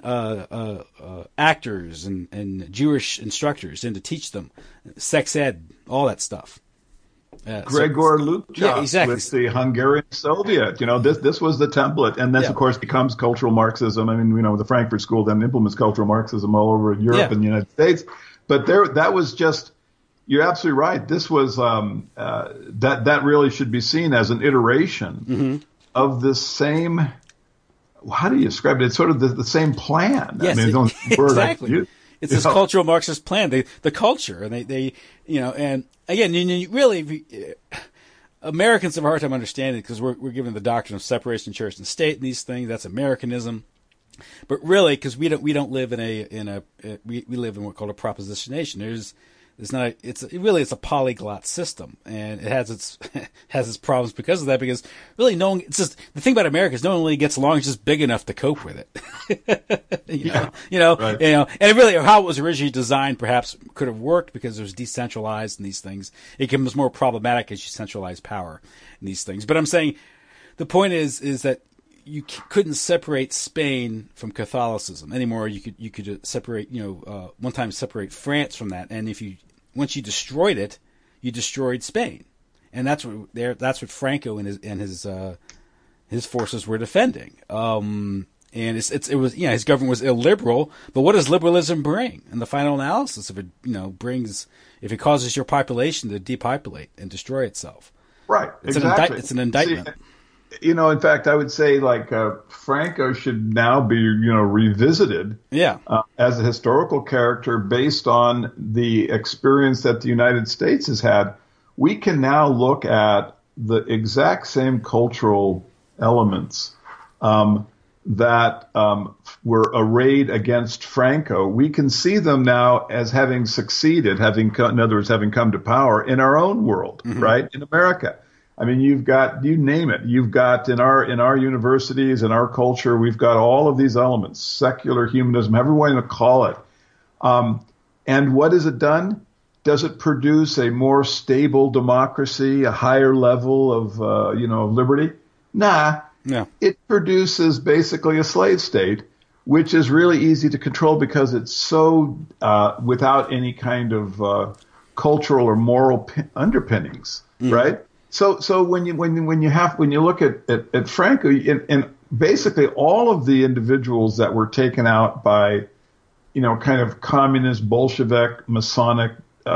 actors and Jewish instructors in to teach them sex ed, all that stuff. Gregor Lukčák exactly. with the Hungarian Soviet. This was the template, and this, of course, becomes cultural Marxism. I mean, the Frankfurt School then implements cultural Marxism all over Europe and the United States. But that was just. You're absolutely right. This was that really should be seen as an iteration of the same. How do you describe it? It's sort of the same plan. Yes, I mean, exactly. It's this cultural Marxist plan. The culture, and they and again, really, Americans have a hard time understanding it because we're given the doctrine of separation of church and state and these things. That's Americanism. But really, because we don't live we live in what's called a propositionation. It's a polyglot system, and it has its problems because of that. Because really, the thing about America is no one really gets along; it's just big enough to cope with it. Right. And really, how it was originally designed perhaps could have worked because it was decentralized in these things. It becomes more problematic as you centralize power in these things. But I'm saying the point is that you couldn't separate Spain from Catholicism anymore. You could separate, one time separate France from that, and once you destroyed it, you destroyed Spain, and that's what Franco and his forces were defending. And his government was illiberal, but what does liberalism bring? In the final analysis, if it causes your population to depopulate and destroy itself, right? It's exactly. An indictment. In fact, I would say Franco should now be, revisited as a historical character based on the experience that the United States has had. We can now look at the exact same cultural elements that were arrayed against Franco. We can see them now as having succeeded, in other words, having come to power in our own world, right, in America. I mean, you've got, you name it. You've got in our universities, in our culture, we've got all of these elements, secular humanism, however you want to call it. And what has it done? Does it produce a more stable democracy, a higher level of, liberty? Nah. Yeah. It produces basically a slave state, which is really easy to control because it's so without any kind of cultural or moral underpinnings, right? So when you look at Franco, and basically all of the individuals that were taken out by, kind of communist, Bolshevik, Masonic,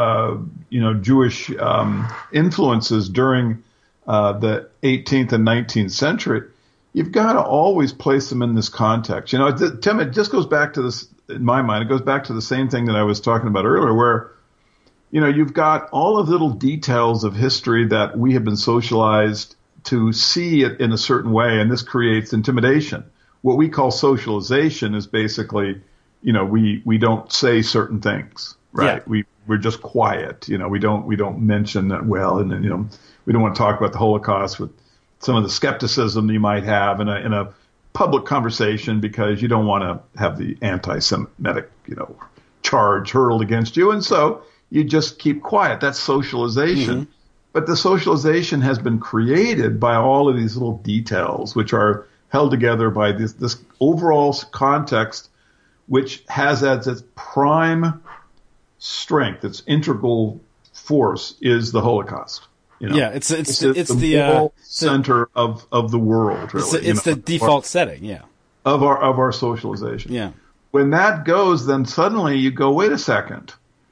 Jewish influences during the 18th and 19th century, you've got to always place them in this context. Tim, it just goes back to this, in my mind, it goes back to the same thing that I was talking about earlier, where you've got all of little details of history that we have been socialized to see it in a certain way, and this creates intimidation. What we call socialization is basically, we don't say certain things, right? Yeah. We're just quiet. We don't mention that well, and then, we don't want to talk about the Holocaust with some of the skepticism you might have in a public conversation because you don't want to have the anti-Semitic, charge hurled against you, and so you just keep quiet. That's socialization. But the socialization has been created by all of these little details, which are held together by this overall context, which has as its prime strength, its integral force, is the Holocaust. It's the center of the world. Really, it's the default setting, of our socialization. Yeah. When that goes, then suddenly you go, wait a second.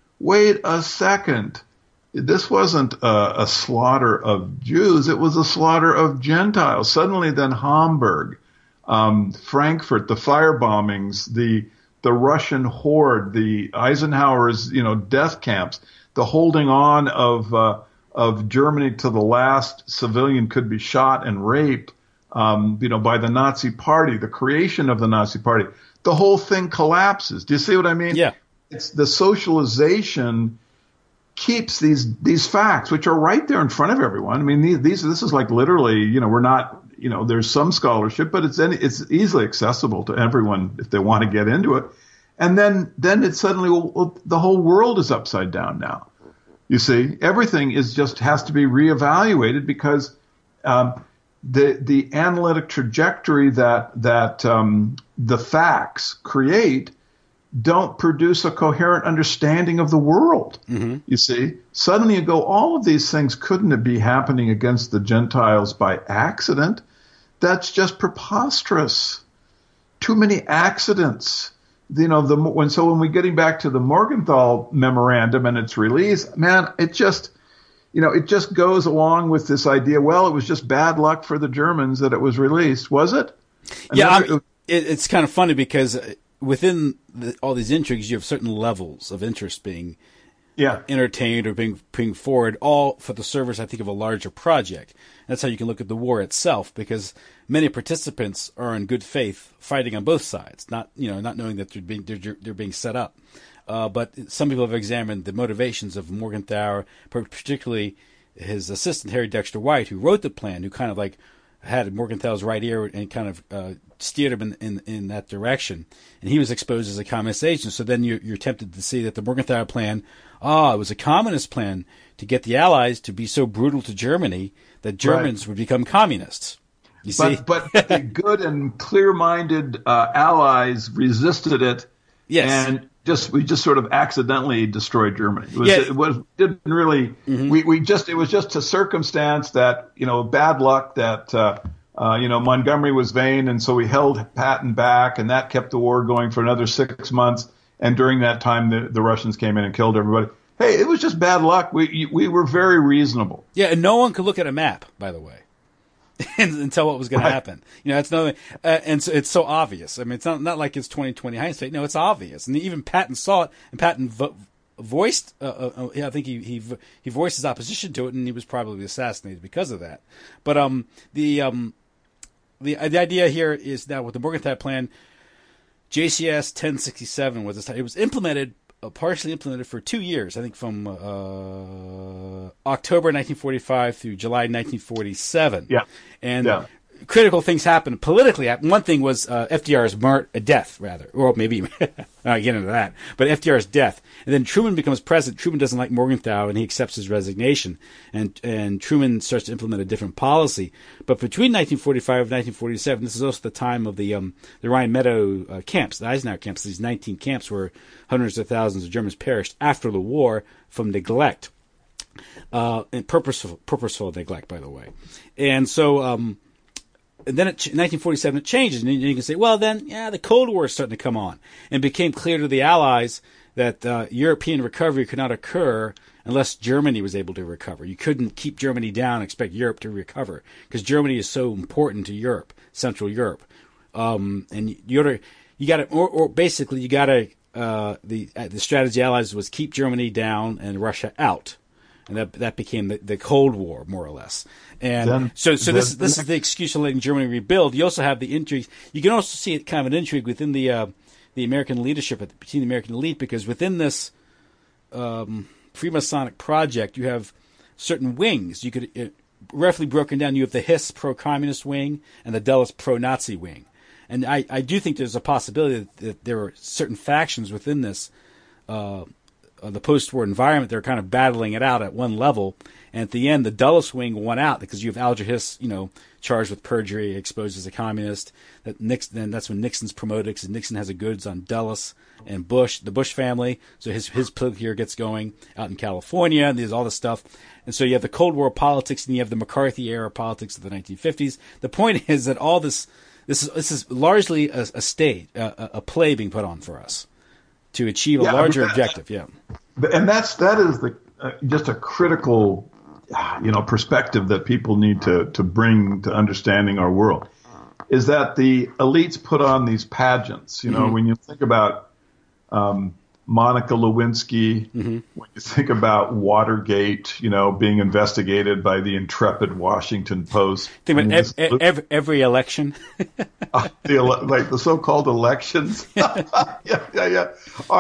This wasn't a slaughter of Jews. It was a slaughter of Gentiles. Suddenly then Hamburg, Frankfurt, the fire bombings, the Russian horde, the Eisenhower's, death camps, the holding on of Germany to the last civilian could be shot and raped, by the Nazi Party, the creation of the Nazi Party. The whole thing collapses. Do you see what I mean? Yeah. It's the socialization keeps these facts, which are right there in front of everyone. I mean, this is like literally, we're not, there's some scholarship, but it's easily accessible to everyone if they want to get into it. And then it suddenly, well, the whole world is upside down now. You see, everything has to be reevaluated because the analytic trajectory that the facts create don't produce a coherent understanding of the world. Mm-hmm. You see, suddenly you go, all of these things couldn't be happening against the Gentiles by accident. That's just preposterous. Too many accidents. You know, when we're getting back to the Morgenthau memorandum and its release, man, it just goes along with this idea. Well, it was just bad luck for the Germans that it was released, was it? It's kind of funny because within all these intrigues, you have certain levels of interest being entertained or being forward, all for the service, I think, of a larger project. That's how you can look at the war itself, because many participants are in good faith fighting on both sides, not knowing that they're being set up. But some people have examined the motivations of Morgenthau, particularly his assistant Harry Dexter White, who wrote the plan, who kind of like had Morgenthau's right ear and kind of steered him in that direction. And he was exposed as a communist agent. So then you're tempted to see that the Morgenthau plan, it was a communist plan to get the Allies to be so brutal to Germany that Germans would become communists. You see? But the good and clear-minded Allies resisted it. Yes. And we just sort of accidentally destroyed Germany. It didn't really. Mm-hmm. It was just a circumstance that, bad luck that Montgomery was vain, and so we held Patton back, and that kept the war going for another 6 months. And during that time, the Russians came in and killed everybody. Hey, it was just bad luck. We were very reasonable. Yeah, and no one could look at a map, by the way, and tell what was going to happen. It's another, and so it's so obvious. I mean, it's not like it's 20/20 hindsight. No, it's obvious, and even Patton saw it, and Patton voiced. I think he voiced his opposition to it, and he was probably assassinated because of that. But the idea here is that with the Morgenthau plan, JCS 1067 was it was implemented. Partially implemented for 2 years, I think from October 1945 through July 1947. Yeah. And critical things happened politically. One thing was FDR's death, rather. Or maybe, I'll get into that. But FDR's death. And then Truman becomes president. Truman doesn't like Morgenthau, and he accepts his resignation. And Truman starts to implement a different policy. But between 1945 and 1947, this is also the time of the Rhine Meadow camps, the Eisenhower camps, these 19 camps where hundreds of thousands of Germans perished after the war from neglect. And purposeful neglect, by the way. And so... And then in 1947 it changes, and you can say, well, then, the Cold War is starting to come on. And it became clear to the Allies that European recovery could not occur unless Germany was able to recover. You couldn't keep Germany down and expect Europe to recover, because Germany is so important to Europe, Central Europe. And the strategy of Allies was keep Germany down and Russia out. And that became the Cold War, more or less. And this is the excuse for letting Germany rebuild. You also have the intrigue. You can also see kind of an intrigue within the American leadership, between the American elite, because within this Freemasonic project, you have certain wings. You could roughly broken down. You have the Hiss pro-communist wing and the Dulles pro-Nazi wing. And I do think there's a possibility that there are certain factions within this. The post-war environment, they're kind of battling it out at one level, and at the end, the Dulles wing won out because you have Alger Hiss, charged with perjury, exposed as a communist. That's when Nixon's promoted, because Nixon has the goods on Dulles and Bush, the Bush family. So his political career gets going out in California, and there's all this stuff. And so you have the Cold War politics, and you have the McCarthy era politics of the 1950s. The point is that all this is largely a play being put on for us to achieve a larger objective. Yeah. And that is just a critical, perspective that people need to bring to understanding our world, is that the elites put on these pageants. When you think about Monica Lewinsky, when you think about Watergate, being investigated by the intrepid Washington Post. Think about every election. The so-called elections. Yeah.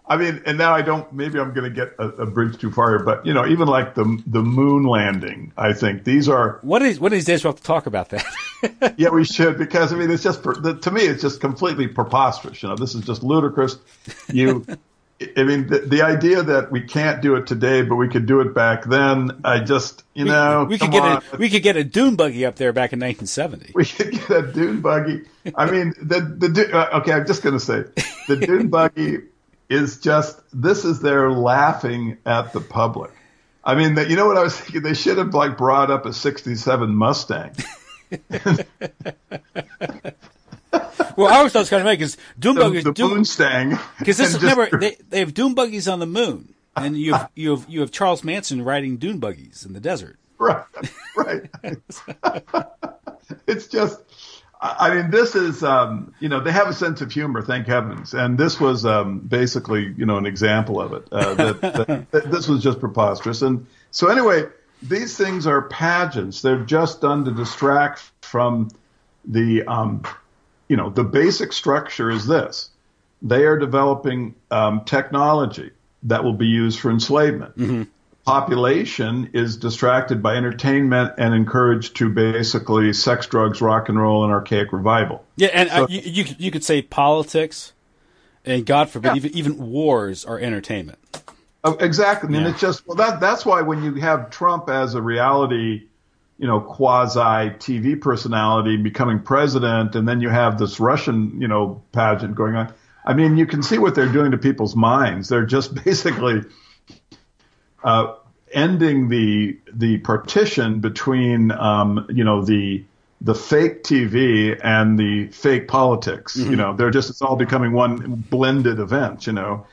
I mean, and now maybe I'm going to get a bridge too far here, but, even like the moon landing, I think these are. One of these days we'll have to talk about that. Yeah, we should, because, I mean, it's just, to me, it's just completely preposterous. This is just ludicrous. I mean, the idea that we can't do it today, but we could do it back then, I just, we could get a dune buggy up there back in 1970. We could get a dune buggy. I mean, okay, I'm just going to say, the dune buggy is just, this is their laughing at the public. I mean, you know what I was thinking? They should have brought up a 67 Mustang. Well, I always thought it was kind of funny because dune buggies, the Moonstang, because this is remember they have dune buggies on the moon, and you have Charles Manson riding dune buggies in the desert. Right. It's just, I mean, this is, they have a sense of humor, thank heavens. And this was basically, an example of it. That this was just preposterous. And so anyway, these things are pageants. They're just done to distract from the basic structure is this. They are developing technology that will be used for enslavement. Mm-hmm. Population is distracted by entertainment and encouraged to basically sex, drugs, rock and roll, and archaic revival. Yeah, and so, you could say politics, and God forbid, even wars are entertainment. Exactly, and it's just that's why when you have Trump as a reality, quasi TV personality becoming president, and then you have this Russian, pageant going on. I mean, you can see what they're doing to people's minds. They're just basically ending the partition between the fake TV and the fake politics. Mm-hmm. It's all becoming one blended event.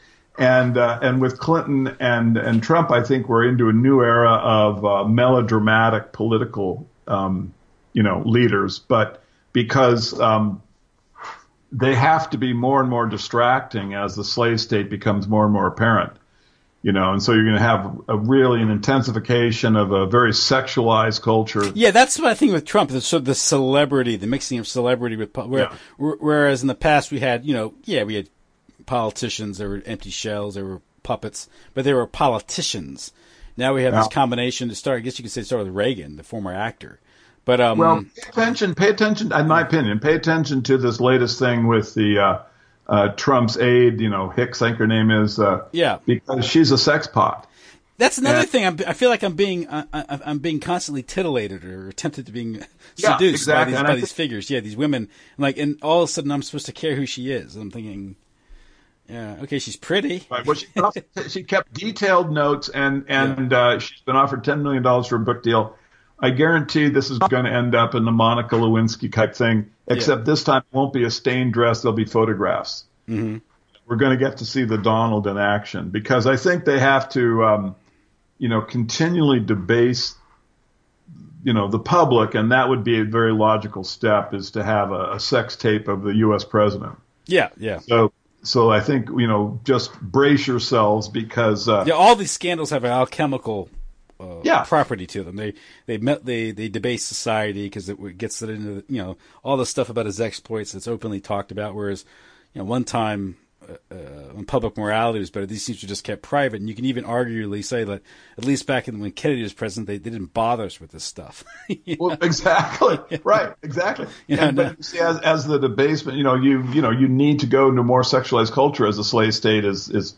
And with Clinton and Trump, I think we're into a new era of melodramatic political leaders, but because they have to be more and more distracting as the slave state becomes more and more apparent. And so you're going to have an intensification of a very sexualized culture. Yeah, that's what I think with Trump. The celebrity, the mixing of celebrity with whereas in the past we had, we had politicians. There were empty shells. There were puppets, but there were politicians. Now we have this combination to start. I guess you could say start with Reagan, the former actor. But pay attention. In my opinion, pay attention to this latest thing with the. Trump's aide, Hicks, I think her name is, because she's a sex pot. That's another thing. I feel like I'm being constantly titillated or tempted to being seduced by these figures. Yeah, these women. And all of a sudden I'm supposed to care who she is. I'm thinking, yeah, okay, she's pretty. Right. Well, she kept detailed notes, and she's been offered $10 million for a book deal. I guarantee this is going to end up in the Monica Lewinsky type thing, except this time it won't be a stained dress. There'll be photographs. Mm-hmm. We're going to get to see the Donald in action, because I think they have to, continually debase, the public, and that would be a very logical step, is to have a sex tape of the U.S. president. Yeah, yeah. So I think, just brace yourselves, because all these scandals have an alchemical property to them. They debase society because it gets it into all the stuff about his exploits that's openly talked about. Whereas one time when public morality was better, these things were just kept private. And you can even arguably say that at least back when Kennedy was president, they didn't bother us with this stuff. Well, exactly, right, exactly. But you see, as the debasement, you need to go into more sexualized culture as the slave state is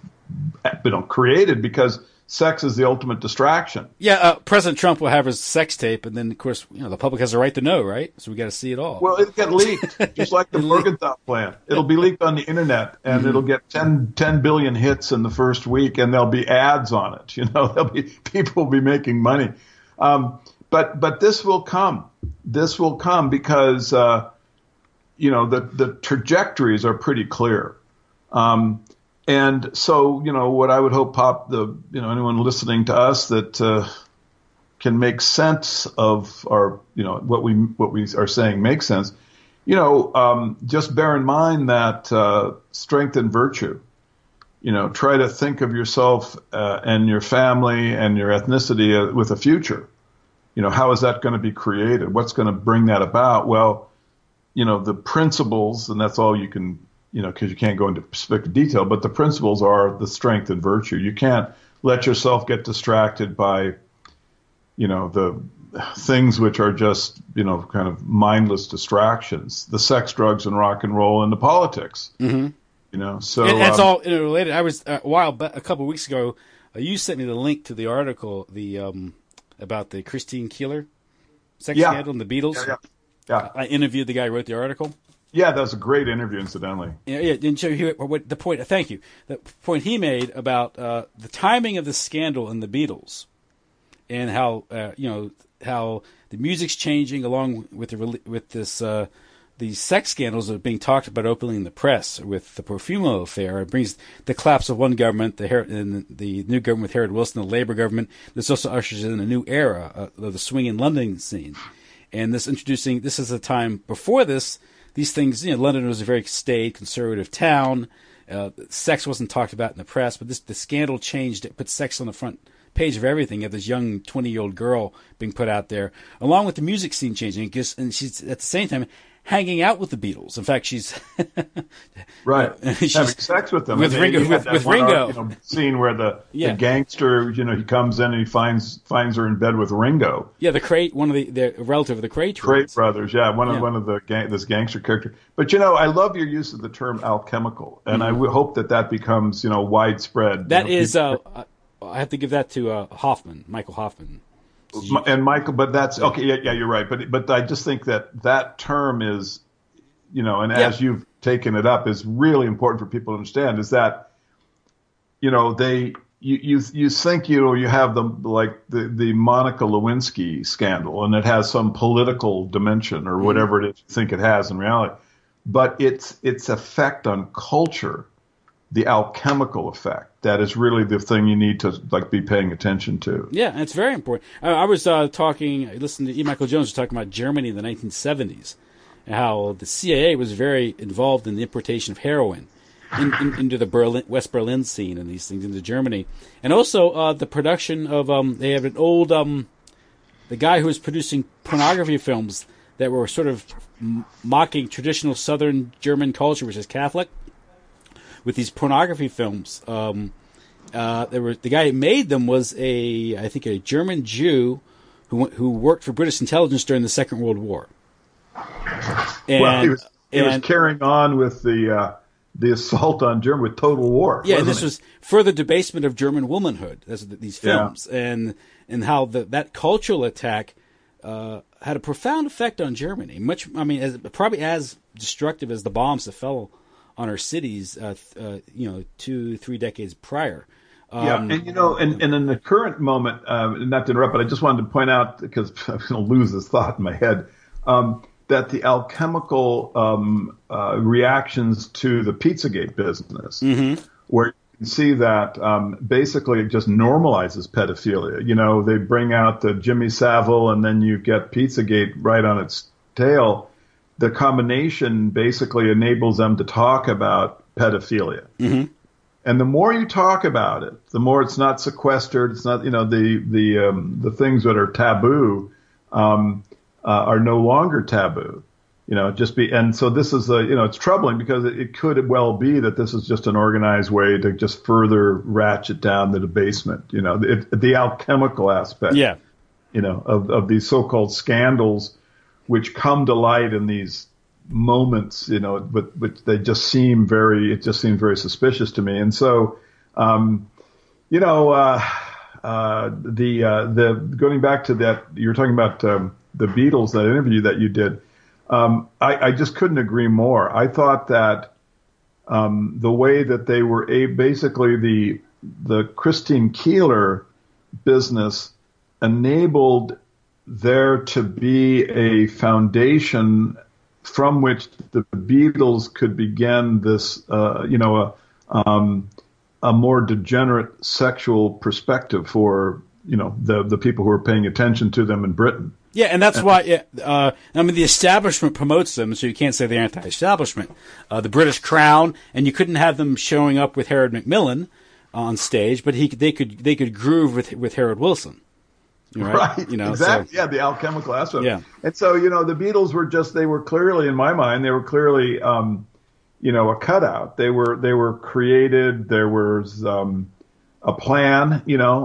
created, because sex is the ultimate distraction. Yeah, President Trump will have his sex tape, and then, of course, the public has a right to know, right? So we got to see it all. Well, it'll get leaked, just like the Morgenthau plan. It'll be leaked on the internet, and it'll get 10 billion hits in the first week, and there'll be ads on it. People will be making money. But this will come. This will come because, the trajectories are pretty clear. And so, what I would hope, anyone listening to us that can make sense of our, what we are saying makes sense. Just bear in mind that strength and virtue. Try to think of yourself and your family and your ethnicity with a future. How is that going to be created? What's going to bring that about? Well, the principles, and that's all you can because you can't go into specific detail, but the principles are the strength and virtue. You can't let yourself get distracted by, the things which are just, kind of mindless distractions, the sex, drugs, and rock and roll, and the politics. Mm-hmm. So and that's all interrelated. I was a couple of weeks ago. You sent me the link to the article, about the Christine Keeler sex scandal and the Beatles. Yeah. I interviewed the guy who wrote the article. Yeah, that was a great interview, incidentally. Yeah. Didn't you hear what the point? Thank you. The point he made about the timing of the scandal in the Beatles, and how how the music's changing along with this. These sex scandals are being talked about openly in the press with the Profumo affair. It brings the collapse of one government, the new government with Harold Wilson, the Labour government. This also ushers in a new era of the swing in London scene. And this is a time before this, these things, London was a very staid, conservative town. Sex wasn't talked about in the press, but the scandal changed it, put sex on the front page of everything. You have this young 20-year-old girl being put out there, along with the music scene changing. And she's, at the same time, hanging out with the Beatles. In fact, she's right she's having sex with them. With Ringo. With Ringo. Scene where the gangster, he comes in and he finds her in bed with Ringo. Yeah, one of the relative of the Crate brothers. Yeah, one of this gangster character. But I love your use of the term alchemical, and I hope that becomes widespread. That is, I have to give that to Michael Hoffman. And Michael, but that's okay. Yeah, you're right. But I just think that term is, as you've taken it up, is really important for people to understand. Is that, you think you have the Monica Lewinsky scandal, and it has some political dimension or whatever it is you think it has in reality, but its effect on culture, the alchemical effect, that is really the thing you need to be paying attention to. Yeah, it's very important. I was listening to E. Michael Jones was talking about Germany in the 1970s, and how the CIA was very involved in the importation of heroin into the West Berlin scene and these things into Germany, and also the production of they have an old the guy who was producing pornography films that were sort of mocking traditional Southern German culture, which is Catholic. With these pornography films, the guy who made them was I think a German Jew who worked for British intelligence during the Second World War. And, he was carrying on with the assault on Germany with total war. Yeah, and this was further debasement of German womanhood. These films, and how that cultural attack had a profound effect on Germany. Probably as destructive as the bombs that fell on our cities, 2-3 decades prior. And in the current moment, not to interrupt, but I just wanted to point out, because I'm going to lose this thought in my head, that the alchemical reactions to the Pizzagate business, where you can see that basically it just normalizes pedophilia. They bring out the Jimmy Savile, and then you get Pizzagate right on its tail. The combination basically enables them to talk about pedophilia. Mm-hmm. And the more you talk about it, the more it's not sequestered. It's not, the things that are taboo are no longer taboo. And so this is it's troubling, because it could well be that this is just an organized way to just further ratchet down the debasement. The alchemical aspect. Yeah. Of these so-called scandals, which come to light in these moments, but they just seem very suspicious to me. And so, going back to that, you were talking about the Beatles, that interview that you did. I just couldn't agree more. I thought that the way that they were basically the Christine Keeler business enabled there to be a foundation from which the Beatles could begin this, a more degenerate sexual perspective for, the people who are paying attention to them in Britain. Yeah, and that's why, the establishment promotes them, so you can't say they're anti-establishment. The British Crown, and you couldn't have them showing up with Harold Macmillan on stage, but they could groove with Harold Wilson. Right. Exactly. So, yeah, the alchemical aspect. Yeah. And so, the Beatles were clearly, in my mind, they were clearly, a cutout. They were created. There was a plan,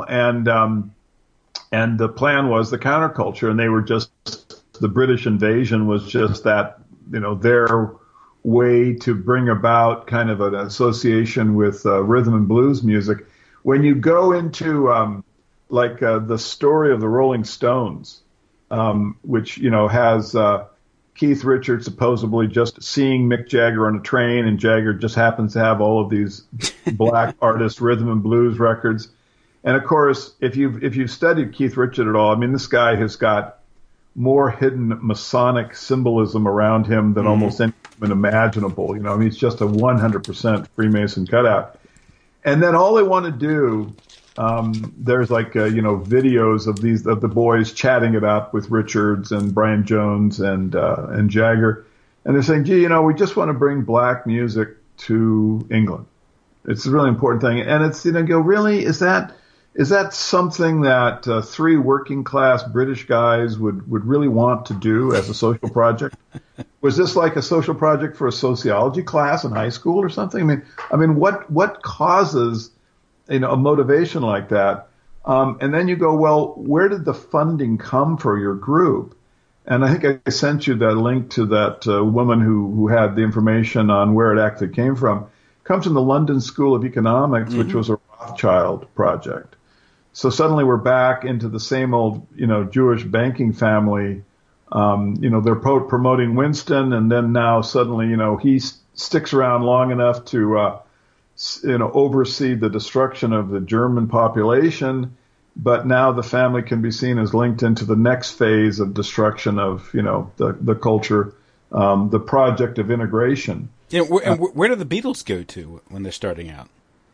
and the plan was the counterculture, and they were just the British invasion was just that, their way to bring about kind of an association with rhythm and blues music. When you go into the story of the Rolling Stones, which has Keith Richards supposedly just seeing Mick Jagger on a train, and Jagger just happens to have all of these black artist rhythm and blues records. And of course, if you've studied Keith Richards at all, I mean, this guy has got more hidden Masonic symbolism around him than almost anything imaginable. He's just a 100% Freemason cutout. And then all they want to do, there's videos of the boys chatting it up with Richards and Brian Jones and Jagger, and they're saying, gee, we just want to bring black music to England. It's a really important thing, and it's really, is that something that three working class British guys would really want to do as a social project? Was this like a social project for a sociology class in high school or something? I mean, what causes a motivation like that? And then you go, well, where did the funding come for your group? And I think I sent you that link to that woman who had the information on where it actually came from. It comes from the London School of Economics, which was a Rothschild project. So suddenly we're back into the same old, Jewish banking family. They're promoting Winston, and then now suddenly, he sticks around long enough to, oversee the destruction of the German population. But now the family can be seen as linked into the next phase of destruction of, the culture, the project of integration. Yeah, where do the Beatles go to when they're starting out?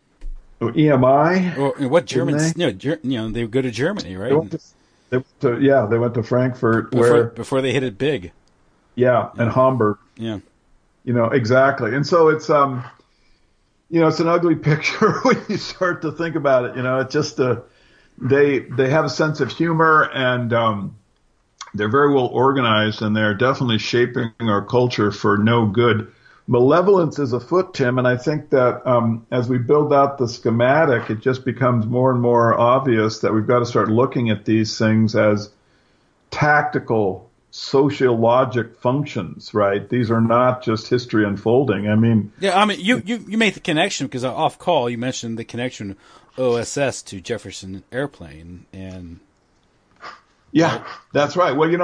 EMI. Or what Germans? They go to Germany, right? They went to Frankfurt before they hit it big. Yeah, and Hamburg. Yeah. Exactly. And so it's it's an ugly picture when you start to think about it. It's just they have a sense of humor, and they're very well organized, and they're definitely shaping our culture for no good. Malevolence is afoot, Tim, and I think that as we build out the schematic, it just becomes more and more obvious that we've got to start looking at these things as tactical, sociologic functions, right? These are not just history unfolding. You made the connection because off call you mentioned the connection OSS to Jefferson Airplane, and yeah, that's right. Well,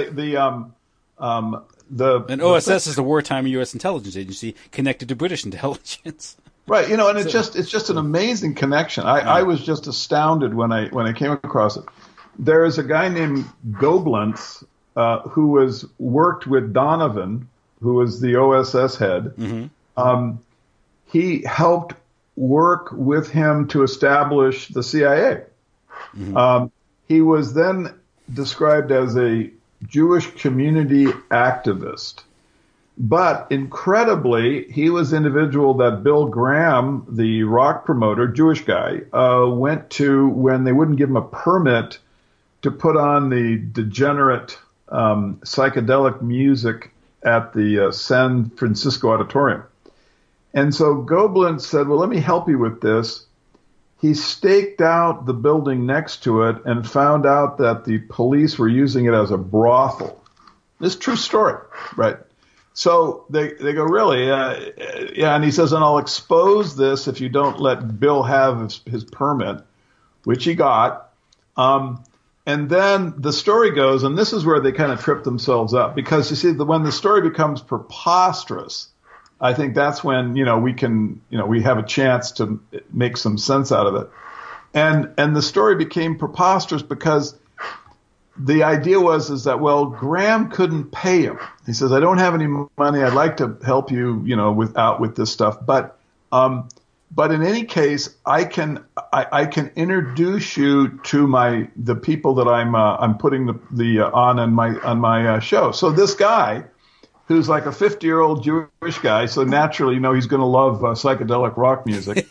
and OSS is the wartime U.S. intelligence agency connected to British intelligence. Right, and it's just an amazing connection. I was just astounded when I came across it. There is a guy named Goebbels who was worked with Donovan, who was the OSS head. Mm-hmm. He helped work with him to establish the CIA. Mm-hmm. He was then described as a Jewish community activist. But incredibly, he was the individual that Bill Graham, the rock promoter, Jewish guy, went to when they wouldn't give him a permit to put on the degenerate psychedelic music at the San Francisco Auditorium. And so Goebbels said, well, let me help you with this. He staked out the building next to it and found out that the police were using it as a brothel. This is a true story, right? So they go, really? Yeah, and he says, and I'll expose this if you don't let Bill have his permit, which he got. And then the story goes, and this is where they kind of trip themselves up, because you see, when the story becomes preposterous, I think that's when, we have a chance to make some sense out of it. And the story became preposterous because the idea is that, well, Graham couldn't pay him. He says, I don't have any money. I'd like to help you, with this stuff. But in any case, I can introduce you to the people that I'm putting on my show. So this guy, who's like a 50-year-old Jewish guy, so naturally, he's going to love psychedelic rock music.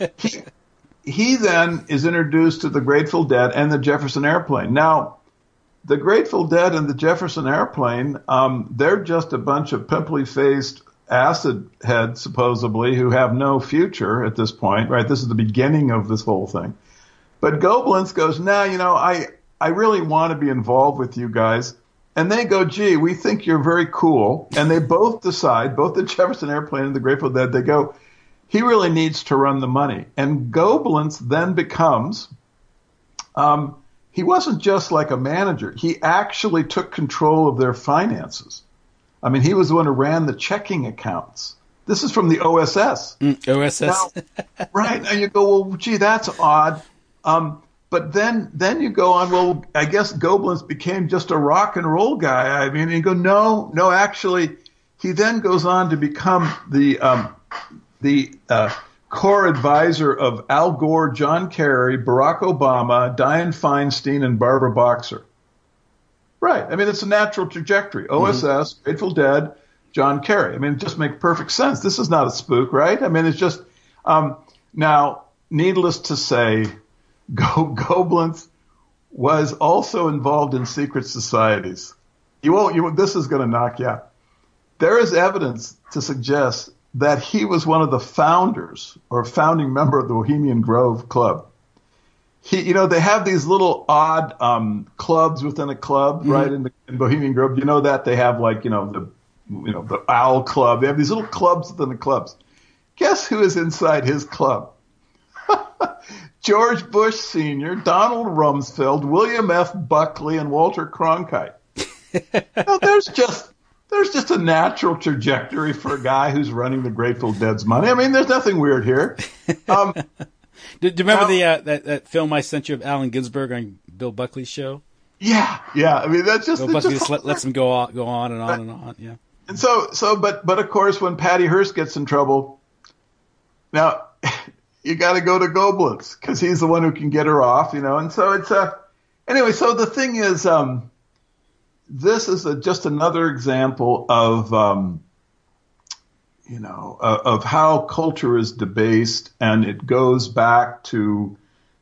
He then is introduced to the Grateful Dead and the Jefferson Airplane. Now, the Grateful Dead and the Jefferson Airplane, they're just a bunch of pimply-faced acid heads, supposedly, who have no future at this point, right? This is the beginning of this whole thing. But Goebbels goes, I really want to be involved with you guys. And they go, gee, we think you're very cool. And they both decide, both the Jefferson Airplane and the Grateful Dead, they go, he really needs to run the money. And Goebbels then becomes, he wasn't just like a manager. He actually took control of their finances. I mean, he was the one who ran the checking accounts. This is from the OSS. OSS. Now, right. Now you go, well, gee, that's odd. But then you go on, well, I guess Goebbels became just a rock and roll guy. I mean, you go, no, actually, he then goes on to become the core advisor of Al Gore, John Kerry, Barack Obama, Dianne Feinstein, and Barbara Boxer. Right. I mean, it's a natural trajectory. OSS, Grateful Dead, John Kerry. I mean, it just makes perfect sense. This is not a spook, right? I mean, it's just now, needless to say, Goebbels was also involved in secret societies. This is going to knock you out. There is evidence to suggest that he was one of the founders or founding member of the Bohemian Grove Club. They have these little odd clubs within a club, right? In Bohemian Grove, that they have the Owl Club. They have these little clubs within the clubs. Guess who is inside his club? George Bush Sr., Donald Rumsfeld, William F. Buckley, and Walter Cronkite. There's just a natural trajectory for a guy who's running the Grateful Dead's money. I mean, there's nothing weird here. Do you remember that film I sent you of Allen Ginsberg on Bill Buckley's show? Yeah. I mean, that's just Bill Buckley just lets him go on and on and on. Yeah. And but of course, when Patty Hearst gets in trouble, now you got to go to Goebbels because he's the one who can get her off, And so it's anyway. So the thing is, this is just another example of of how culture is debased, and it goes back to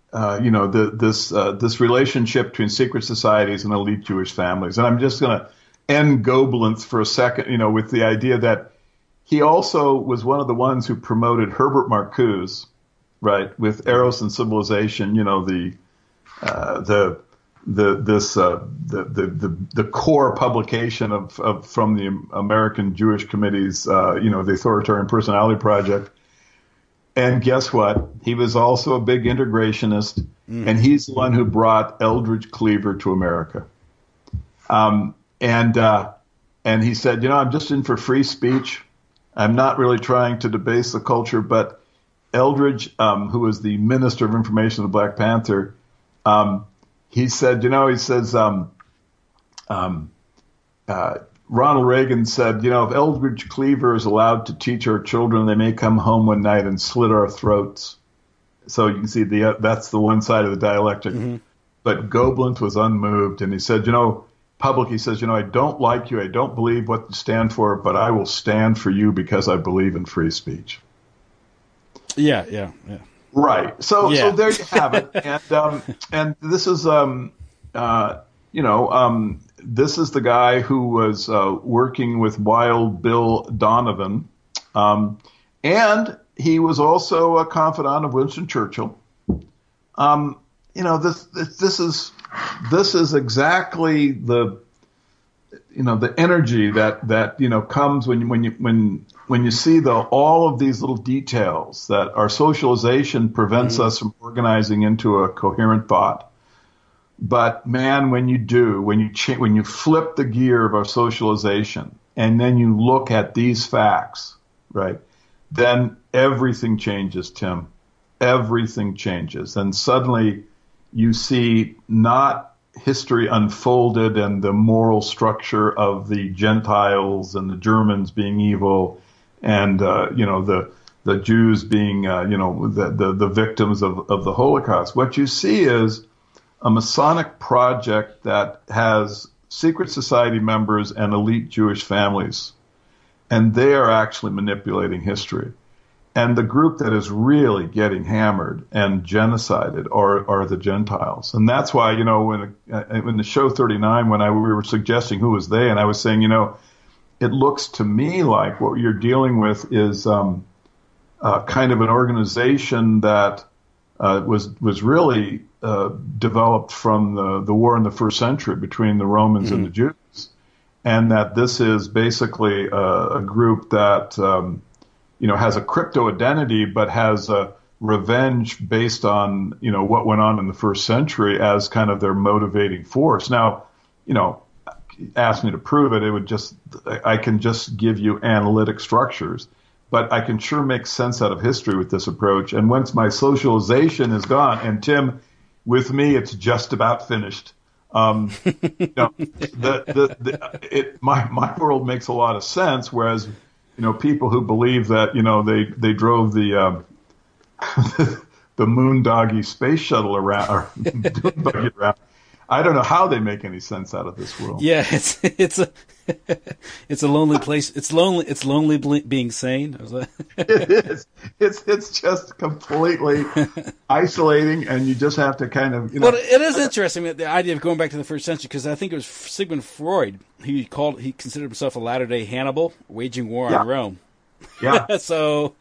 this relationship between secret societies and elite Jewish families. And I'm just going to end Goebbels for a second, with the idea that he also was one of the ones who promoted Herbert Marcuse, right, with Eros and Civilization, the core publication of from the American Jewish Committee's, the Authoritarian Personality Project. And guess what? He was also a big integrationist, and he's the one who brought Eldridge Cleaver to America. And he said, I'm just in for free speech. I'm not really trying to debase the culture, but Eldridge, who was the Minister of Information of the Black Panther, he said, Ronald Reagan said, if Eldridge Cleaver is allowed to teach our children, they may come home one night and slit our throats. So you can see that's the one side of the dialectic. Mm-hmm. But Goebbels was unmoved, and he said, publicly, he says, I don't like you, I don't believe what you stand for, but I will stand for you because I believe in free speech. Yeah. Right. So there you have it. And this is, this is the guy who was working with Wild Bill Donovan, and he was also a confidant of Winston Churchill. This is exactly the energy that comes when you see all of these little details that our socialization prevents us from organizing into a coherent thought. But man, when you flip the gear of our socialization and then you look at these facts, right, then everything changes, Tim. Everything changes. And suddenly you see not history unfolded and the moral structure of the Gentiles and the Germans being evil and, the Jews being, the victims of the Holocaust. What you see is a Masonic project that has secret society members and elite Jewish families, and they are actually manipulating history. And the group that is really getting hammered and genocided are the Gentiles. And that's why, when the show 39, when we were suggesting who was they, and I was saying, it looks to me like what you're dealing with is kind of an organization that was really developed from the war in the first century between the Romans and the Jews, and that this is basically a group that has a crypto identity but has a revenge based on what went on in the first century as kind of their motivating force. Now, ask me to prove it. I can just give you analytic structures. But I can sure make sense out of history with this approach. And once my socialization is gone, and Tim, with me, it's just about finished. My world makes a lot of sense. Whereas, people who believe that, they drove the Moondoggy space shuttle around, or dune buggy around. I don't know how they make any sense out of this world. Yeah, it's a lonely place. It's lonely being sane. It is. It's just completely isolating, and you just have to kind of. Well, it is interesting the idea of going back to the first century, because I think it was Sigmund Freud. He considered himself a latter-day Hannibal, waging war on Rome. Yeah. So.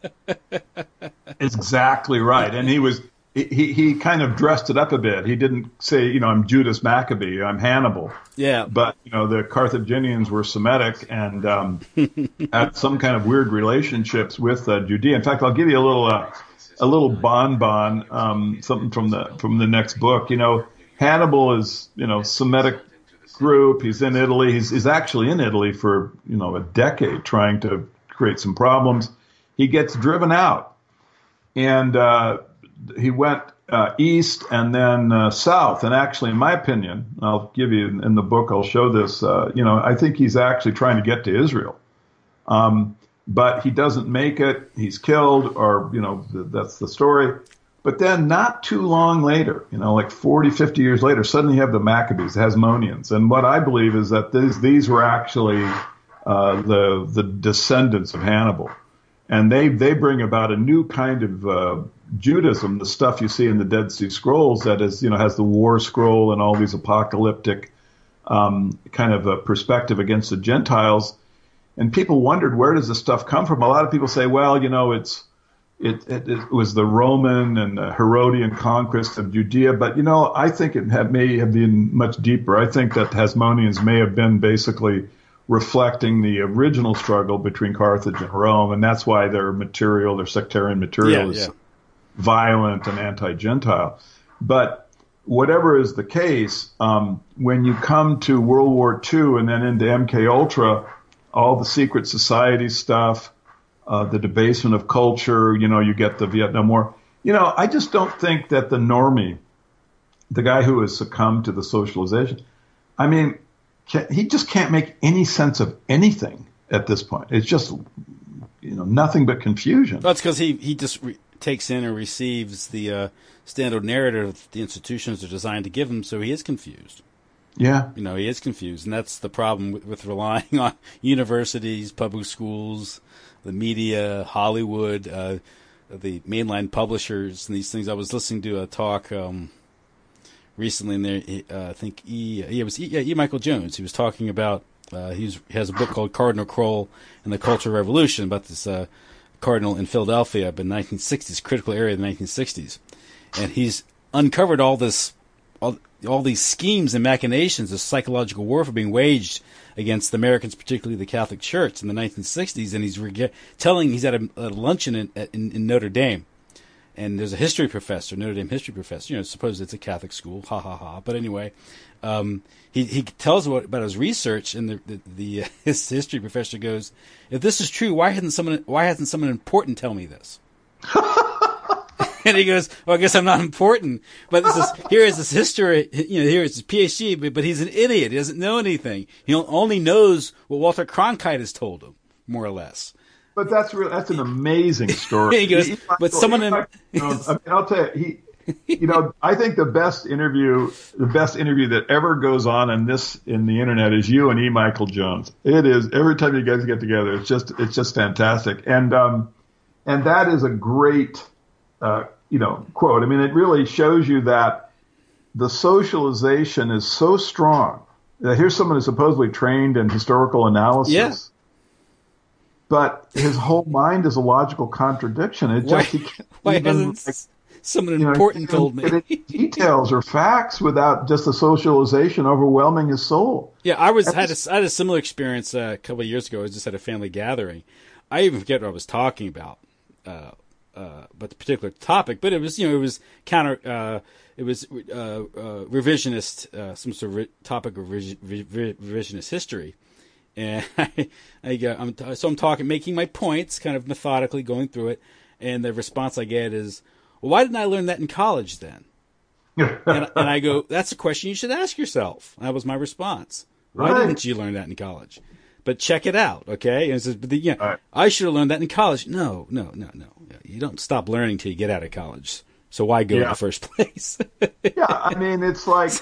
Exactly right, and he kind of dressed it up a bit. He didn't say, I'm Judas Maccabee, I'm Hannibal. Yeah. But, the Carthaginians were Semitic and had some kind of weird relationships with Judea. In fact, I'll give you a little bonbon, something from the next book. Hannibal is, Semitic group. He's in Italy. He's actually in Italy for, a decade trying to create some problems. He gets driven out. And he went east and then south. And actually, in my opinion, I'll give you in the book, I'll show this, I think he's actually trying to get to Israel. But he doesn't make it. He's killed, or, that's the story. But then not too long later, like 40, 50 years later, suddenly you have the Maccabees, the Hasmoneans. And what I believe is that these were actually the descendants of Hannibal. And they bring about a new kind of Judaism, the stuff you see in the Dead Sea Scrolls that is, has the war scroll and all these apocalyptic kind of a perspective against the Gentiles. And people wondered, where does this stuff come from? A lot of people say, well, it was the Roman and Herodian conquest of Judea. But, I think it may have been much deeper. I think that Hasmoneans may have been basically reflecting the original struggle between Carthage and Rome, and that's why their sectarian material is violent and anti-Gentile. But whatever is the case, when you come to World War II and then into MK Ultra, all the secret society stuff, the debasement of culture, you get the Vietnam War. I just don't think that the normie, the guy who has succumbed to the socialization, he just can't make any sense of anything at this point. It's just, nothing but confusion. That's because he just takes in and receives the standard narrative the institutions are designed to give him, so he is confused. Yeah. He is confused, and that's the problem with relying on universities, public schools, the media, Hollywood, the mainline publishers, and these things. I was listening to a talk recently, and there, I think it was E. Michael Jones. He was talking about he has a book called Cardinal Kroll and the Cultural Revolution about this cardinal in Philadelphia in the 1960s, critical area of the 1960s, and he's uncovered all these schemes and machinations of psychological warfare being waged against the Americans, particularly the Catholic Church, in the 1960s. And he's at a luncheon in Notre Dame. And there's a history professor, Notre Dame history professor. Suppose it's a Catholic school, ha ha ha. But anyway, he tells about his research, and his history professor goes, "If this is true, why hasn't someone important tell me this?" And he goes, "Well, I guess I'm not important." But here is this history, here is his PhD, but he's an idiot. He doesn't know anything. He only knows what Walter Cronkite has told him, more or less. But that's an amazing story. He goes, but someone I'll tell you, I think the best interview that ever goes on in the internet is you and E. Michael Jones. It is, every time you guys get together, it's just fantastic. And that is a great, quote. It really shows you that the socialization is so strong that here's someone who's supposedly trained in historical analysis. but his whole mind is a logical contradiction. It just why hasn't someone important told me details or facts without just the socialization overwhelming his soul? Yeah, I had a similar experience a couple of years ago. I was just at a family gathering. I even forget what I was talking about, but the particular topic. But it was it was revisionist, some sort of topic of revisionist history. And I'm talking, making my points, kind of methodically going through it, and the response I get is, "Well, why didn't I learn that in college then?" and I go, "That's a question you should ask yourself." That was my response. Why didn't you learn that in college? But check it out, okay? And it says, I should have learned that in college. No. You don't stop learning till you get out of college. So why go in the first place? Yeah, I mean, it's like.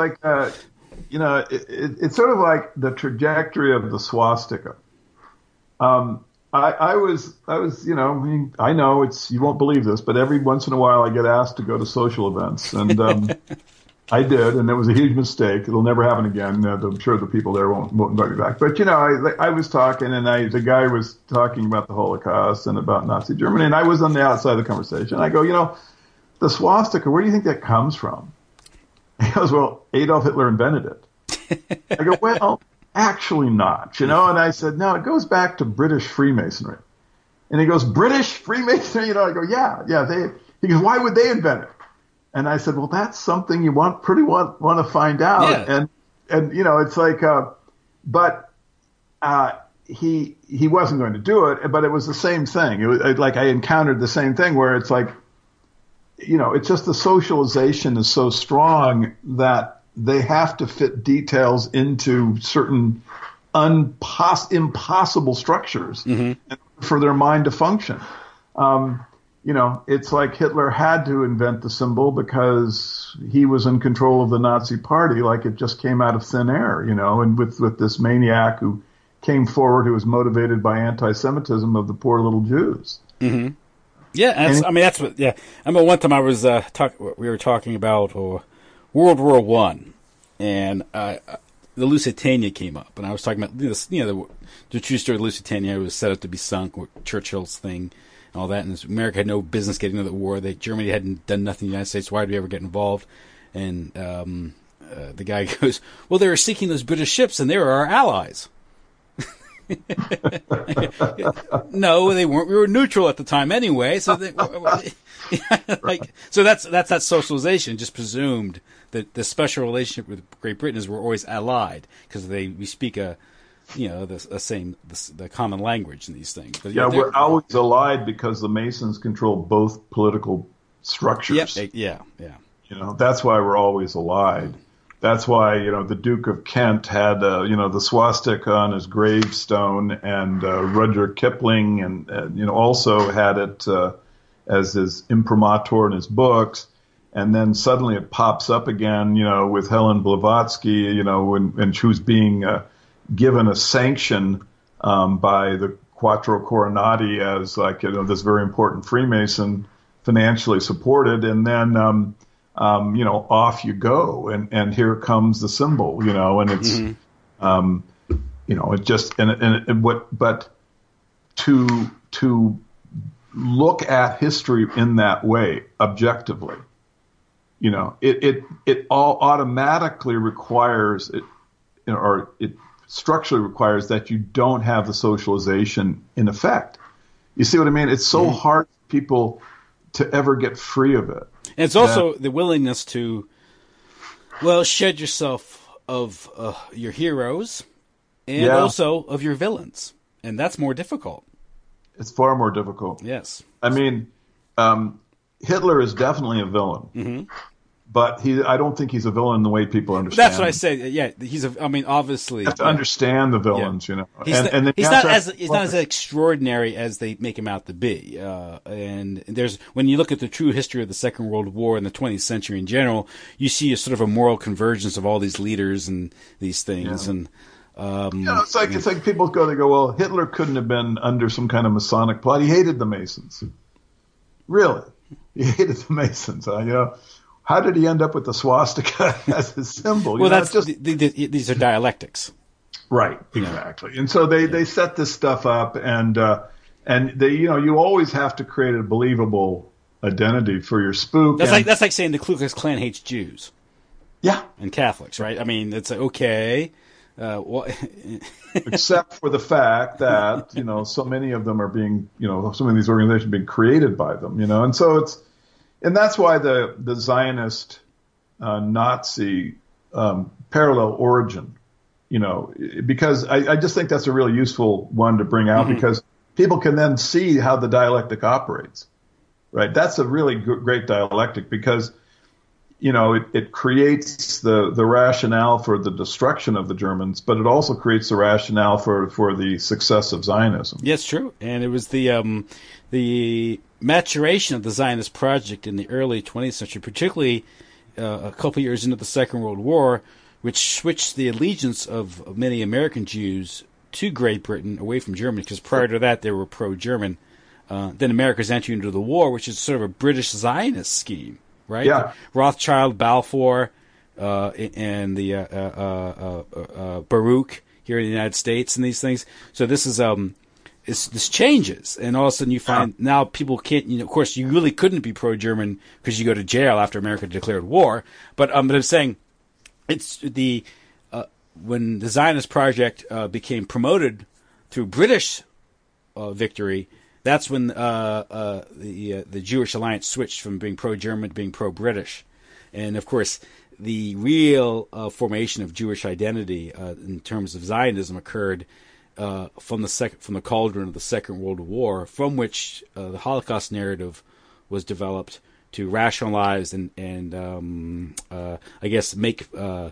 It's sort of like the trajectory of the swastika. I was, I know you won't believe this, but every once in a while I get asked to go to social events, and I did, and it was a huge mistake. It'll never happen again. I'm sure the people there won't invite me back. But I was talking, and the guy was talking about the Holocaust and about Nazi Germany, and I was on the outside of the conversation. I go, the swastika, where do you think that comes from? He goes, well, Adolf Hitler invented it. I go, well, actually not, And I said, no, it goes back to British Freemasonry. And he goes, British Freemasonry? I go, yeah. He goes, why would they invent it? And I said, well, that's something you want to find out. Yeah. And it's like, but he wasn't going to do it, but it was the same thing. It was like I encountered the same thing where it's like, it's just the socialization is so strong that they have to fit details into certain impossible structures for their mind to function. It's like Hitler had to invent the symbol because he was in control of the Nazi party, like it just came out of thin air, and with this maniac who came forward who was motivated by anti-Semitism of the poor little Jews. Mm-hmm. Yeah, that's what. Yeah, I remember one time I was we were talking about World War I, and the Lusitania came up, and I was talking about this. The true story of the Lusitania was set up to be sunk, with Churchill's thing, and all that. And America had no business getting into the war. Germany hadn't done nothing in the United States. Why did we ever get involved? And the guy goes, "Well, they were seeking those British ships, and they were our allies." No, they weren't. We were neutral at the time anyway. So, so that's that socialization. Just presumed that the special relationship with Great Britain is we're always allied because we speak the common language in these things. But, we're always allied because the Masons control both political structures. Yeah. That's why we're always allied. That's why, the Duke of Kent had, the swastika on his gravestone, and Rudyard Kipling and also had it as his imprimatur in his books. And then suddenly it pops up again, with Helen Blavatsky, when she was being given a sanction by the Quattro Coronati as this very important Freemason, financially supported. And then off you go, and here comes the symbol, and it's, it just, but to look at history in that way, objectively, it all automatically requires it, or it structurally requires that you don't have the socialization in effect. You see what I mean? It's so hard for people to ever get free of it. And it's also the willingness to, shed yourself of your heroes and also of your villains. And that's more difficult. It's far more difficult. Yes. I mean, Hitler is definitely a villain. Mm-hmm. But I don't think he's a villain in the way people understand. That's what I say. Yeah, obviously. You have to understand the villains, He's not as extraordinary as they make him out to be. And when you look at the true history of the Second World War and the 20th century in general, you see a sort of a moral convergence of all these leaders and these things. Yeah. And it's like people go, well, Hitler couldn't have been under some kind of Masonic plot. He hated the Masons. Really, he hated the Masons. How did he end up with the swastika as his symbol? Well, these are dialectics. Right, exactly. And so they set this stuff up, and they, you always have to create a believable identity for your spook. That's like saying the Ku Klux Klan hates Jews. Yeah. And Catholics, right? I mean, it's okay. Except for the fact that, so many of them are being, so many of these organizations are being created by them, and so and that's why the Zionist Nazi parallel origin, because I just think that's a really useful one to bring out, because people can then see how the dialectic operates, right? That's a really great dialectic, because it creates the rationale for the destruction of the Germans, but it also creates the rationale for the success of Zionism. Yes, true. And it was the maturation of the Zionist project in the early 20th century, particularly a couple of years into the Second World War, which switched the allegiance of many American Jews to Great Britain away from Germany, because prior to that they were pro-German. Then America's entry into the war, which is sort of a British Zionist scheme. Right? Yeah. Rothschild, Balfour, and the Baruch here in the United States, and these things. So this is this changes, and all of a sudden you find now people can't. Of course, you really couldn't be pro-German because you go to jail after America declared war. But I'm saying it's when the Zionist project became promoted through British victory. That's when the Jewish Alliance switched from being pro-German to being pro-British, and of course, the real formation of Jewish identity in terms of Zionism occurred from the cauldron of the Second World War, from which the Holocaust narrative was developed to rationalize and I guess make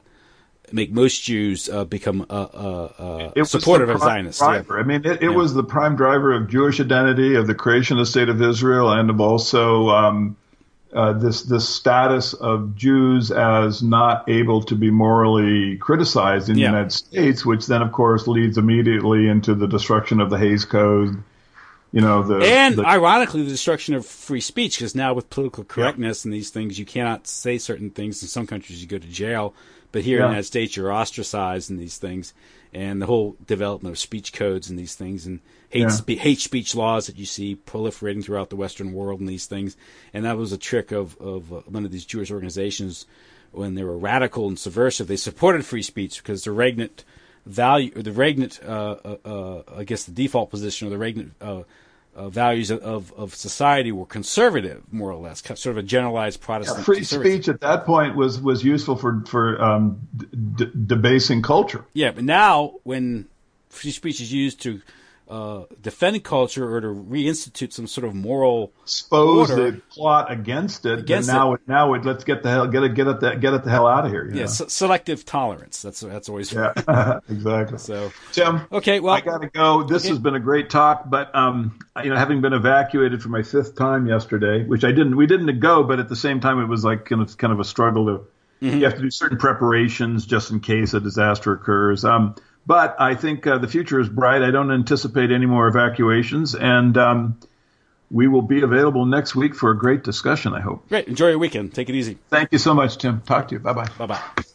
most Jews become supportive of Zionists. Yeah. I mean, it was the prime driver of Jewish identity, of the creation of the State of Israel, and of also this status of Jews as not able to be morally criticized in the United States, which then, of course, leads immediately into the destruction of the Hays Code. Ironically, the destruction of free speech, because now with political correctness and these things, you cannot say certain things. In some countries, you go to jail. But here in the United States, you're ostracized in these things, and the whole development of speech codes and these things, and hate speech laws that you see proliferating throughout the Western world and these things. And that was a trick of one of these Jewish organizations when they were radical and subversive. They supported free speech because the Regnant value, or the Regnant, I guess the default position, or the Regnant values of society were conservative, more or less, sort of a generalized Protestant. Free speech at that point was useful for debasing culture. Yeah, but now when free speech is used to defend culture or to reinstitute some sort of moral expose order, the plot against it, now let's get it the hell out of here. Selective tolerance. That's always exactly. So Tim, okay, well, I gotta go. This has been a great talk, but having been evacuated for my 5th time yesterday, which we didn't go, but at the same time it was like kind of a struggle to. You have to do certain preparations just in case a disaster occurs. But I think the future is bright. I don't anticipate any more evacuations, and we will be available next week for a great discussion, I hope. Great. Enjoy your weekend. Take it easy. Thank you so much, Tim. Talk to you. Bye-bye. Bye-bye.